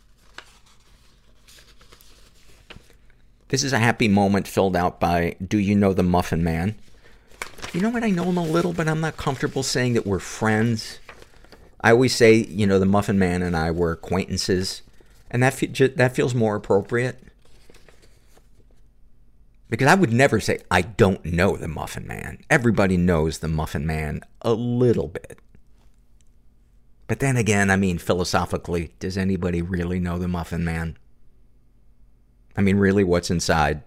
This is a happy moment filled out by, do you know the Muffin Man? You know what? I know him a little, but I'm not comfortable saying that we're friends. I always say, you know, the Muffin Man and I were acquaintances, and that fe- that feels more appropriate. Because I would never say, I don't know the Muffin Man. Everybody knows the Muffin Man a little bit. But then again, I mean, philosophically, does anybody really know the Muffin Man? I mean, really, what's inside?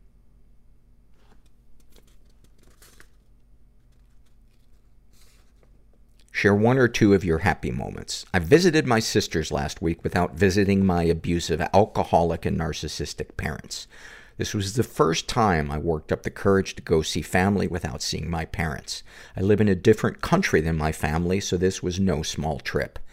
Share one or two of your happy moments. I visited my sisters last week without visiting my abusive, alcoholic, and narcissistic parents. This was the first time I worked up the courage to go see family without seeing my parents. I live in a different country than my family, so this was no small trip.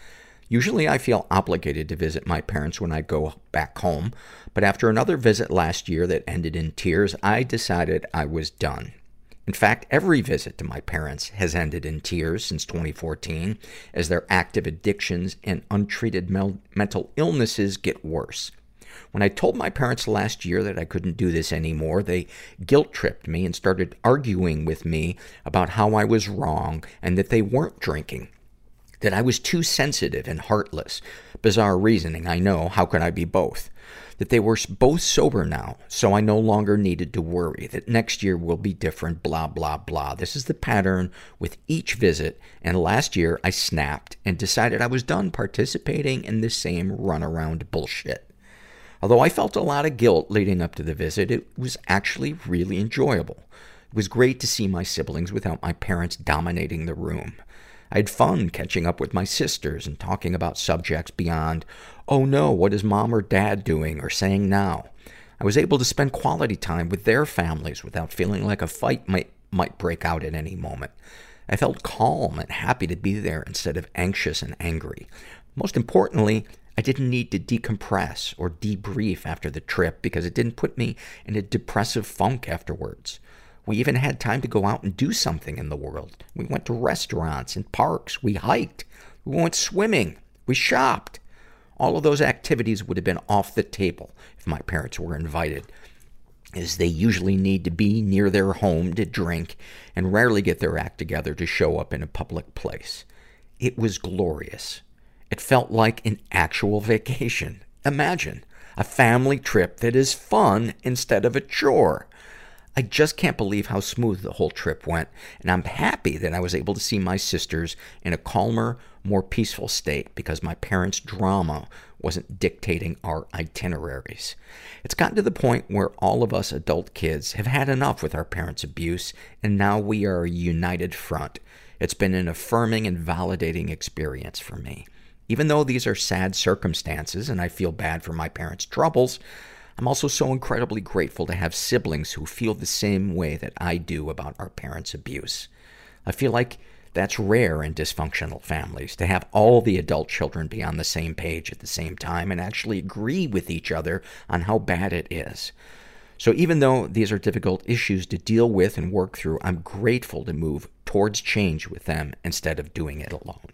Usually I feel obligated to visit my parents when I go back home, but after another visit last year that ended in tears, I decided I was done. In fact, every visit to my parents has ended in tears since twenty fourteen, as their active addictions and untreated mel- mental illnesses get worse. When I told my parents last year that I couldn't do this anymore, they guilt-tripped me and started arguing with me about how I was wrong and that they weren't drinking, that I was too sensitive and heartless. Bizarre reasoning, I know. How could I be both? That they were both sober now, so I no longer needed to worry, that next year will be different, blah, blah, blah. This is the pattern with each visit, and last year I snapped and decided I was done participating in the same runaround bullshit. Although I felt a lot of guilt leading up to the visit, it was actually really enjoyable. It was great to see my siblings without my parents dominating the room. I had fun catching up with my sisters and talking about subjects beyond, oh no, what is mom or dad doing or saying now? I was able to spend quality time with their families without feeling like a fight might, might break out at any moment. I felt calm and happy to be there instead of anxious and angry. Most importantly, I didn't need to decompress or debrief after the trip because it didn't put me in a depressive funk afterwards. We even had time to go out and do something in the world. We went to restaurants and parks. We hiked. We went swimming. We shopped. All of those activities would have been off the table if my parents were invited, as they usually need to be near their home to drink and rarely get their act together to show up in a public place. It was glorious. It felt like an actual vacation. Imagine a family trip that is fun instead of a chore. I just can't believe how smooth the whole trip went, and I'm happy that I was able to see my sisters in a calmer, more peaceful state because my parents' drama wasn't dictating our itineraries. It's gotten to the point where all of us adult kids have had enough with our parents' abuse, and now we are a united front. It's been an affirming and validating experience for me. Even though these are sad circumstances and I feel bad for my parents' troubles, I'm also so incredibly grateful to have siblings who feel the same way that I do about our parents' abuse. I feel like that's rare in dysfunctional families, to have all the adult children be on the same page at the same time and actually agree with each other on how bad it is. So even though these are difficult issues to deal with and work through, I'm grateful to move towards change with them instead of doing it alone.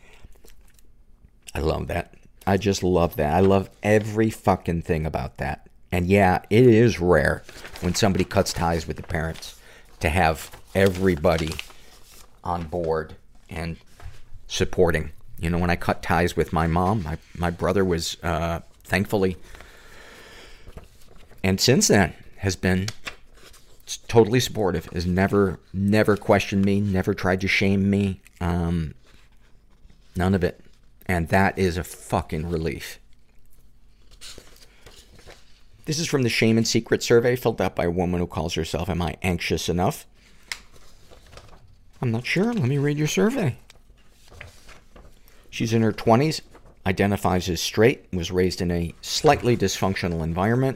I love that. I just love that. I love every fucking thing about that. And yeah, it is rare when somebody cuts ties with the parents to have everybody on board and supporting. You know, when I cut ties with my mom, my, my brother was, uh, thankfully, and since then has been totally supportive, has never, never questioned me, never tried to shame me. Um, none of it. And that is a fucking relief. This is from the Shame and Secret survey filled out by a woman who calls herself, Am I Anxious Enough? I'm not sure. Let me read your survey. She's in her twenties, identifies as straight, was raised in a slightly dysfunctional environment,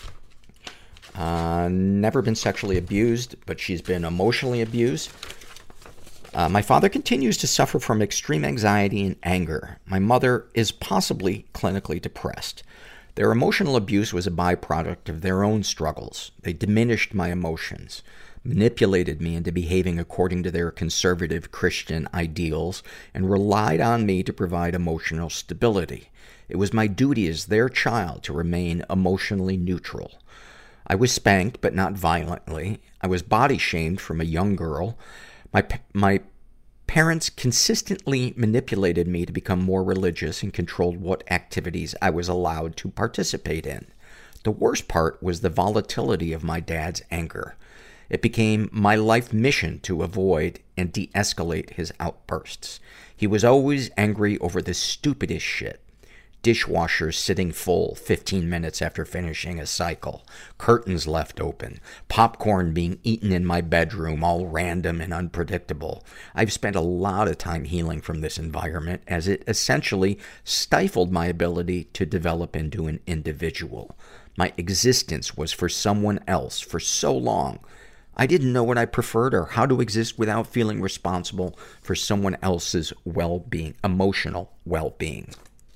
uh, never been sexually abused, but she's been emotionally abused. Uh, my father continues to suffer from extreme anxiety and anger. My mother is possibly clinically depressed. Their emotional abuse was a byproduct of their own struggles. They diminished my emotions, manipulated me into behaving according to their conservative Christian ideals, and relied on me to provide emotional stability. It was my duty as their child to remain emotionally neutral. I was spanked, but not violently. I was body shamed from a young girl. My, my parents consistently manipulated me to become more religious and controlled what activities I was allowed to participate in. The worst part was the volatility of my dad's anger. It became my life mission to avoid and de-escalate his outbursts. He was always angry over the stupidest shit. Dishwashers sitting full fifteen minutes after finishing a cycle, curtains left open, popcorn being eaten in my bedroom, all random and unpredictable. I've spent a lot of time healing from this environment, as it essentially stifled my ability to develop into an individual. My existence was for someone else for so long. I didn't know what I preferred or how to exist without feeling responsible for someone else's well-being, emotional well-being.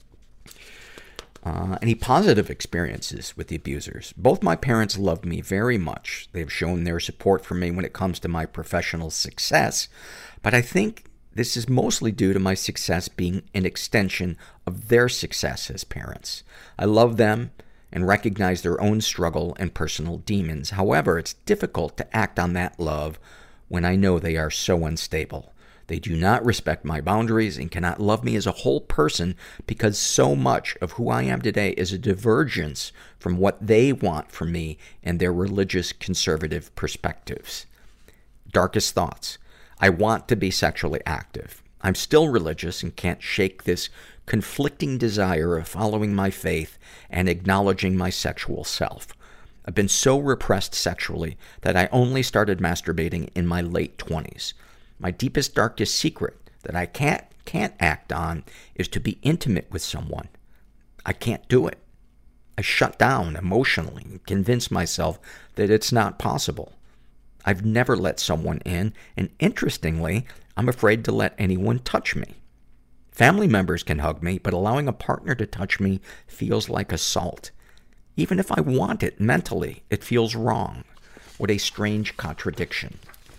Uh, any positive experiences with the abusers? Both my parents loved me very much. They've shown their support for me when it comes to my professional success, but I think this is mostly due to my success being an extension of their success as parents. I love them and recognize their own struggle and personal demons. However, it's difficult to act on that love when I know they are so unstable. They do not respect my boundaries and cannot love me as a whole person because so much of who I am today is a divergence from what they want from me and their religious conservative perspectives. Darkest thoughts. I want to be sexually active. I'm still religious and can't shake this conflicting desire of following my faith and acknowledging my sexual self. I've been so repressed sexually that I only started masturbating in my late twenties. My deepest, darkest secret that I can't, can't act on is to be intimate with someone. I can't do it. I shut down emotionally and convince myself that it's not possible. I've never let someone in, and interestingly, I'm afraid to let anyone touch me. Family members can hug me, but allowing a partner to touch me feels like assault. Even if I want it mentally, it feels wrong. What a strange contradiction.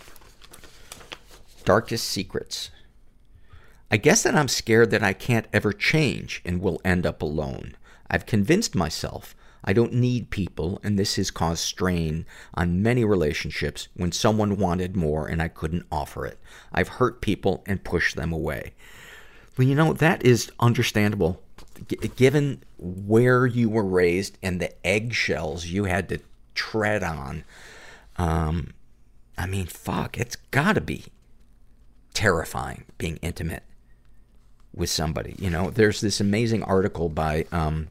Darkest secrets. I guess that I'm scared that I can't ever change and will end up alone. I've convinced myself I don't need people, and this has caused strain on many relationships when someone wanted more and I couldn't offer it. I've hurt people and pushed them away. Well, you know, that is understandable, G- given where you were raised and the eggshells you had to tread on. Um, I mean, fuck, it's gotta be terrifying being intimate with somebody. You know, there's this amazing article by, um,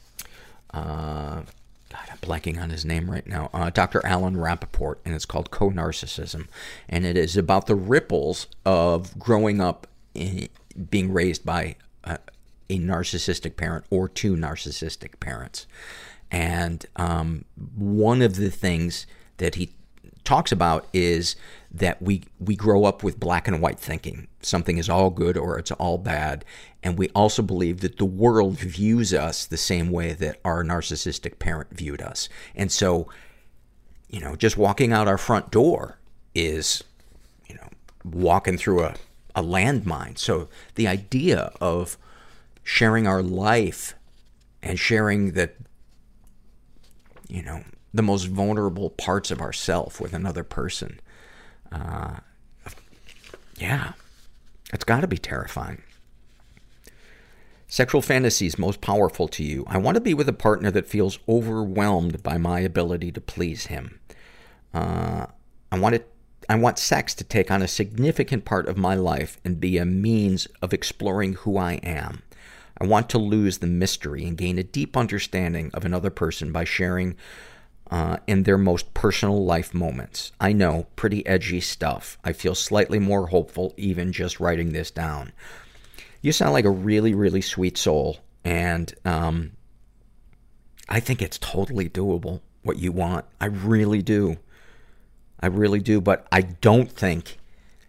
uh, God, I'm blanking on his name right now, uh, Doctor Alan Rappaport, and it's called Co-Narcissism. And it is about the ripples of growing up in, being raised by a, a narcissistic parent or two narcissistic parents. And um, one of the things that he talks about is that we we grow up with black and white thinking. Something is all good or it's all bad. And we also believe that the world views us the same way that our narcissistic parent viewed us. And so, you know, just walking out our front door is, you know, walking through a, a landmine. So the idea of sharing our life and sharing that, you know, the most vulnerable parts of ourself with another person. Uh, yeah, it's got to be terrifying. Sexual fantasies most powerful to you. I want to be with a partner that feels overwhelmed by my ability to please him. Uh, I want it, I want sex to take on a significant part of my life and be a means of exploring who I am. I want to lose the mystery and gain a deep understanding of another person by sharing Uh, in their most personal life moments. I know, pretty edgy stuff. I feel slightly more hopeful even just writing this down. You sound like a really, really sweet soul, and um, I think it's totally doable, what you want. I really do. I really do, but I don't think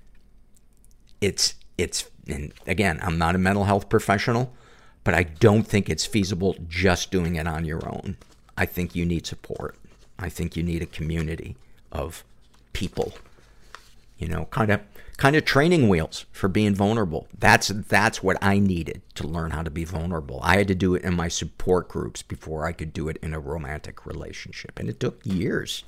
it's, it's, and again, I'm not a mental health professional, but I don't think it's feasible just doing it on your own. I think you need support. I think you need a community of people, you know, kind of, kind of training wheels for being vulnerable. That's, that's what I needed to learn how to be vulnerable. I had to do it in my support groups before I could do it in a romantic relationship. And it took years.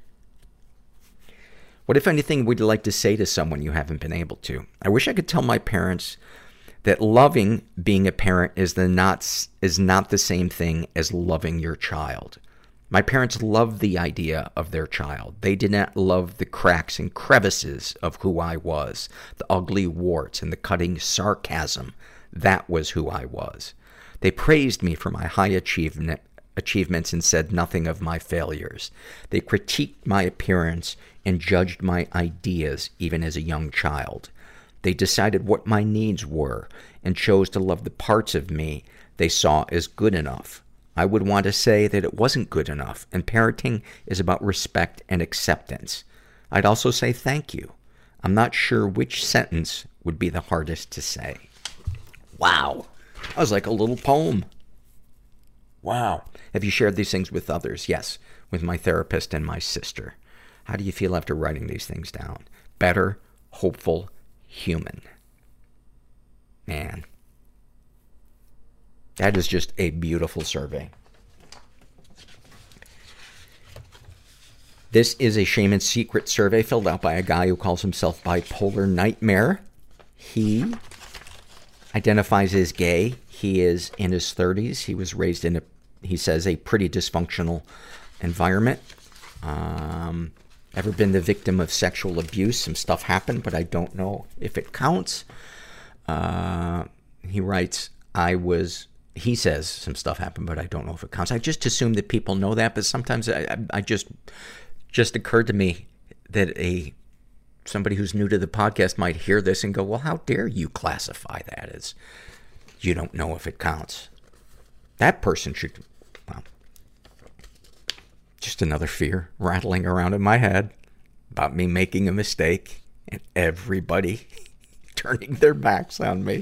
What, if anything, would you like to say to someone you haven't been able to? I wish I could tell my parents that loving being a parent is the not, is not the same thing as loving your child. My parents loved the idea of their child. They did not love the cracks and crevices of who I was, the ugly warts and the cutting sarcasm. That was who I was. They praised me for my high achievement, achievements and said nothing of my failures. They critiqued my appearance and judged my ideas even as a young child. They decided what my needs were and chose to love the parts of me they saw as good enough. I would want to say that it wasn't good enough, and parenting is about respect and acceptance. I'd also say thank you. I'm not sure which sentence would be the hardest to say. Wow. That was like a little poem. Wow. Have you shared these things with others? Yes, with my therapist and my sister. How do you feel after writing these things down? Better, hopeful, human. Man. That is just a beautiful survey. This is a Shame and Secret survey filled out by a guy who calls himself Bipolar Nightmare. He identifies as gay. He is in his thirties. He was raised in a, he says, a pretty dysfunctional environment. Um, ever been the victim of sexual abuse? Some stuff happened, but I don't know if it counts. Uh, he writes, I was... He says some stuff happened, but I don't know if it counts. I just assume that people know that, but sometimes I, I, I just, just occurred to me that a, somebody who's new to the podcast might hear this and go, well, how dare you classify that as, you don't know if it counts. That person should, well, just another fear rattling around in my head about me making a mistake and everybody turning their backs on me.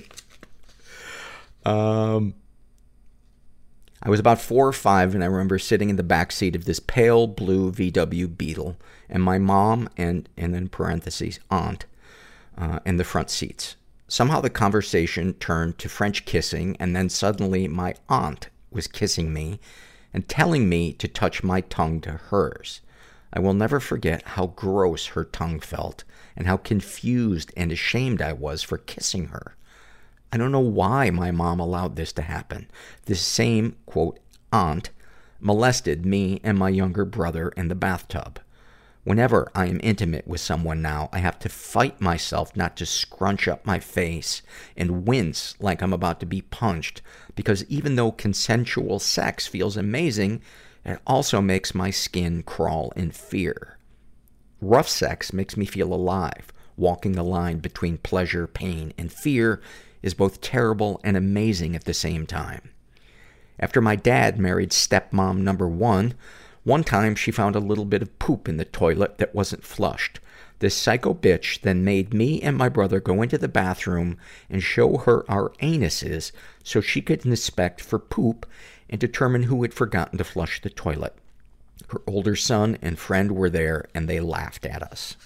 Um, I was about four or five, and I remember sitting in the back seat of this pale blue V W Beetle, and my mom and, and in parentheses, aunt, uh, in the front seats. Somehow the conversation turned to French kissing, and then suddenly my aunt was kissing me and telling me to touch my tongue to hers. I will never forget how gross her tongue felt and how confused and ashamed I was for kissing her. I don't know why my mom allowed this to happen. This same, quote, aunt molested me and my younger brother in the bathtub. Whenever I am intimate with someone now, I have to fight myself not to scrunch up my face and wince like I'm about to be punched, because even though consensual sex feels amazing, it also makes my skin crawl in fear. Rough sex makes me feel alive. Walking the line between pleasure, pain, and fear is both terrible and amazing at the same time. After my dad married stepmom number one, one time she found a little bit of poop in the toilet that wasn't flushed. This psycho bitch then made me and my brother go into the bathroom and show her our anuses so she could inspect for poop and determine who had forgotten to flush the toilet. Her older son and friend were there, and they laughed at us.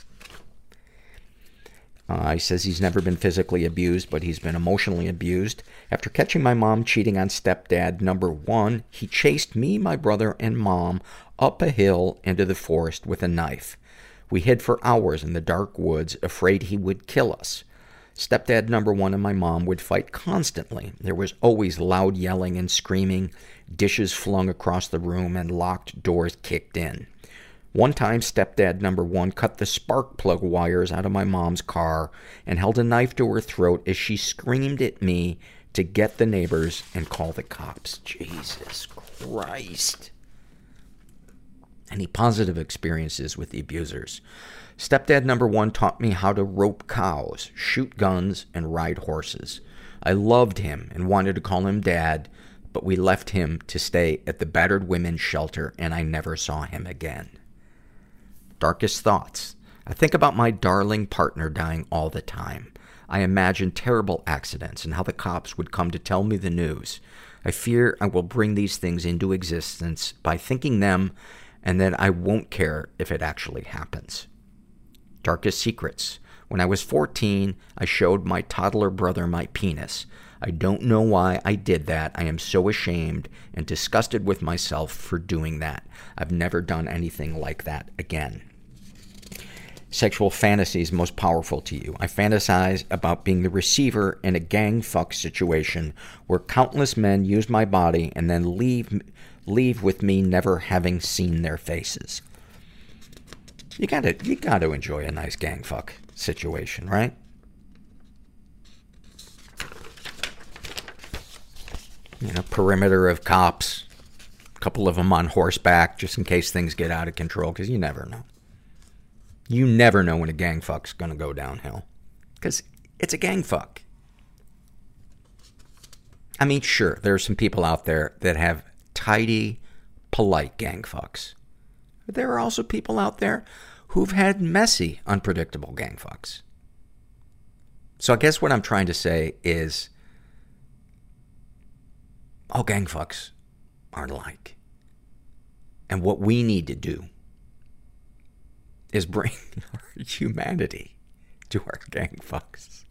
Uh, he says he's never been physically abused, but he's been emotionally abused. After catching my mom cheating on stepdad number one, he chased me, my brother, and mom up a hill into the forest with a knife. We hid for hours in the dark woods, afraid he would kill us. Stepdad number one and my mom would fight constantly. There was always loud yelling and screaming, dishes flung across the room, and locked doors kicked in. One time, stepdad number one cut the spark plug wires out of my mom's car and held a knife to her throat as she screamed at me to get the neighbors and call the cops. Jesus Christ. Any positive experiences with the abusers? Stepdad number one taught me how to rope cows, shoot guns, and ride horses. I loved him and wanted to call him Dad, but we left him to stay at the battered women's shelter, and I never saw him again. Darkest thoughts. I think about my darling partner dying all the time. I imagine terrible accidents and how the cops would come to tell me the news. I fear I will bring these things into existence by thinking them, and that I won't care if it actually happens. Darkest secrets. When I was fourteen, I showed my toddler brother my penis. I don't know why I did that. I am so ashamed and disgusted with myself for doing that. I've never done anything like that again. Sexual fantasies most powerful to you. I fantasize about being the receiver in a gang fuck situation where countless men use my body and then leave leave with me never having seen their faces. You gotta, you gotta enjoy a nice gang fuck situation, right? You know, perimeter of cops, a couple of them on horseback, just in case things get out of control, because you never know. You never know when a gang fuck's gonna go downhill. Because it's a gang fuck. I mean, sure, there are some people out there that have tidy, polite gang fucks. But there are also people out there who've had messy, unpredictable gang fucks. So I guess what I'm trying to say is all gang fucks aren't alike. And what we need to do is bring our humanity to our gang fucks.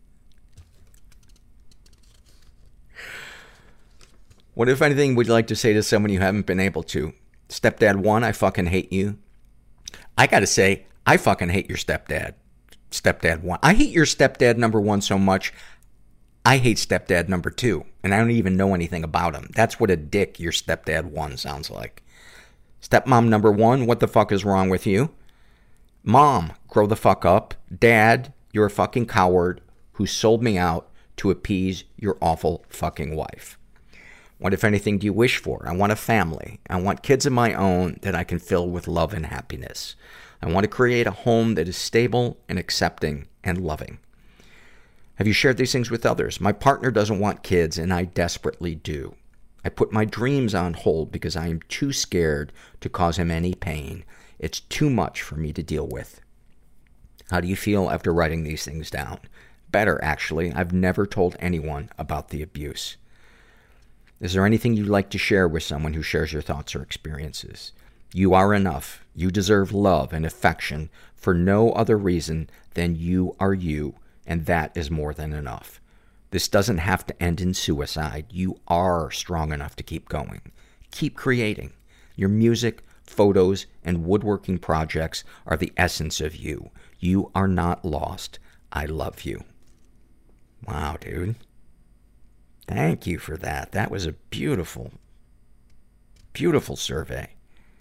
What, if anything, would you like to say to someone you haven't been able to? Stepdad one, I fucking hate you. I gotta say, I fucking hate your stepdad. Stepdad one. I hate your stepdad number one so much, I hate stepdad number two. And I don't even know anything about him. That's what a dick your stepdad one sounds like. Stepmom number one, what the fuck is wrong with you? Mom, grow the fuck up. Dad, you're a fucking coward who sold me out to appease your awful fucking wife. What, if anything, do you wish for? I want a family. I want kids of my own that I can fill with love and happiness. I want to create a home that is stable and accepting and loving. Have you shared these things with others? My partner doesn't want kids, and I desperately do. I put my dreams on hold because I am too scared to cause him any pain. It's too much for me to deal with. How do you feel after writing these things down? Better, actually. I've never told anyone about the abuse. Is there anything you'd like to share with someone who shares your thoughts or experiences? You are enough. You deserve love and affection for no other reason than you are you, and that is more than enough. This doesn't have to end in suicide. You are strong enough to keep going. Keep creating. Your music, photos, and woodworking projects are the essence of you. You are not lost. I love you. Wow, dude. Thank you for that. That was a beautiful, beautiful survey.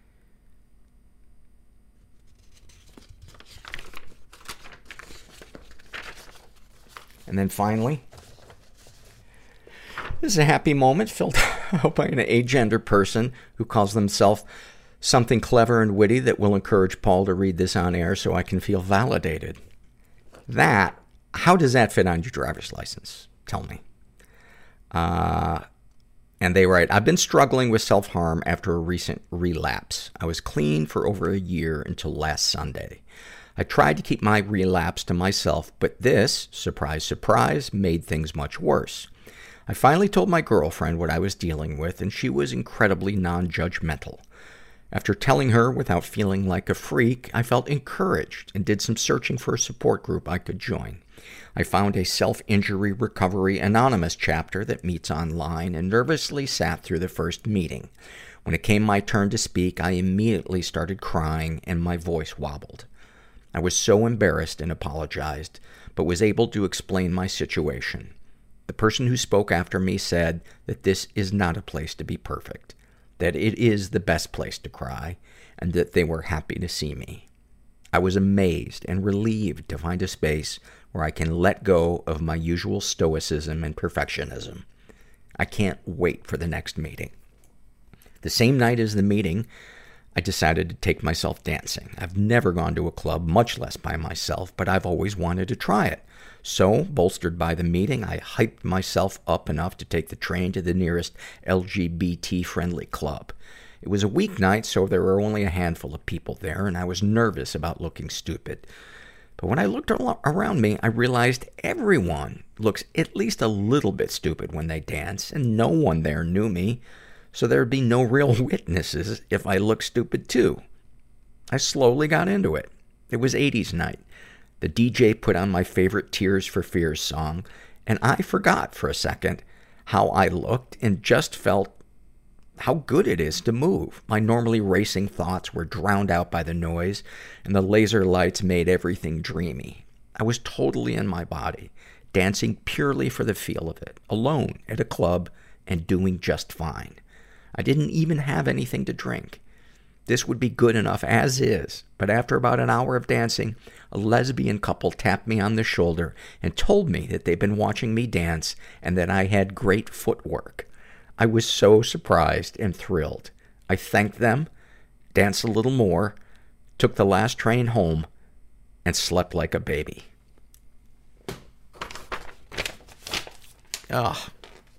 And then finally, this is a happy moment filled out by an agender person who calls themselves something clever and witty that will encourage Paul to read this on air so I can feel validated. That, how does that fit on your driver's license? Tell me. Uh, and they write, I've been struggling with self-harm after a recent relapse. I was clean for over a year until last Sunday. I tried to keep my relapse to myself, but this, surprise, surprise, made things much worse. I finally told my girlfriend what I was dealing with, and she was incredibly non-judgmental. After telling her without feeling like a freak, I felt encouraged and did some searching for a support group I could join. I found a self-injury recovery anonymous chapter that meets online and nervously sat through the first meeting. When it came my turn to speak, I immediately started crying and my voice wobbled. I was so embarrassed and apologized, but was able to explain my situation. The person who spoke after me said that this is not a place to be perfect, that it is the best place to cry, and that they were happy to see me. I was amazed and relieved to find a space where I can let go of my usual stoicism and perfectionism. I can't wait for the next meeting. The same night as the meeting, I decided to take myself dancing. I've never gone to a club, much less by myself, but I've always wanted to try it. So, bolstered by the meeting, I hyped myself up enough to take the train to the nearest L G B T-friendly club. It was a weeknight, so there were only a handful of people there, and I was nervous about looking stupid. But when I looked around me, I realized everyone looks at least a little bit stupid when they dance, and no one there knew me, so there'd be no real witnesses if I looked stupid too. I slowly got into it. It was eighties night. The D J put on my favorite Tears for Fears song, and I forgot for a second how I looked and just felt how good it is to move. My normally racing thoughts were drowned out by the noise, and the laser lights made everything dreamy. I was totally in my body, dancing purely for the feel of it, alone at a club and doing just fine. I didn't even have anything to drink. This would be good enough as is, but after about an hour of dancing, a lesbian couple tapped me on the shoulder and told me that they'd been watching me dance and that I had great footwork. I was so surprised and thrilled. I thanked them, danced a little more, took the last train home, and slept like a baby. Ugh.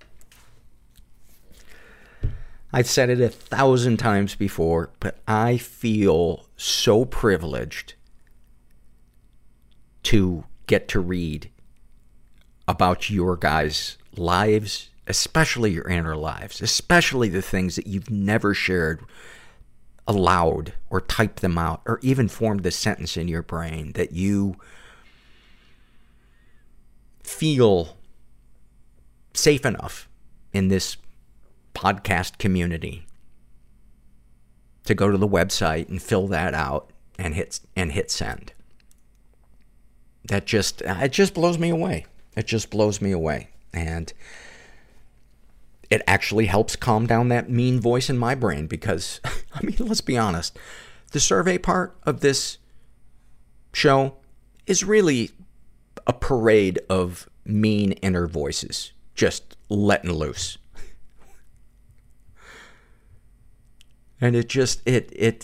I've said it a thousand times before, but I feel so privileged to get to read about your guys' lives, especially your inner lives, especially the things that you've never shared aloud or typed them out or even formed a sentence in your brain, that you feel safe enough in this podcast community to go to the website and fill that out and hit and hit send. That just it just blows me away. It just blows me away. And it actually helps calm down that mean voice in my brain because, I mean, let's be honest, the survey part of this show is really a parade of mean inner voices just letting loose. And it just, it, it,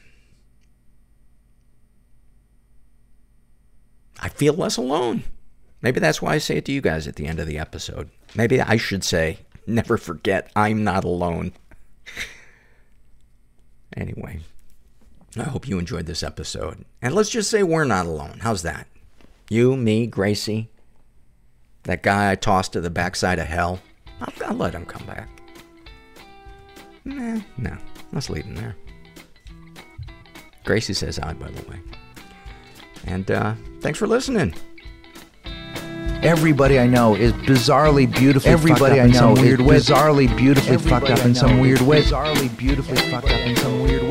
I feel less alone. Maybe that's why I say it to you guys at the end of the episode. Maybe I should say, never forget, I'm not alone. Anyway, I hope you enjoyed this episode. And let's just say we're not alone. How's that? You, me, Gracie, that guy I tossed to the backside of hell. I'll, I'll let him come back. Nah, no. Let's leave him there. Gracie says hi, by the way. And uh, thanks for listening. Everybody I know is bizarrely beautifully Everybody fucked up I know in some weird way. Bizarrely beautifully Everybody fucked up in some weird way. Bizarrely beautifully fucked up in some weird way.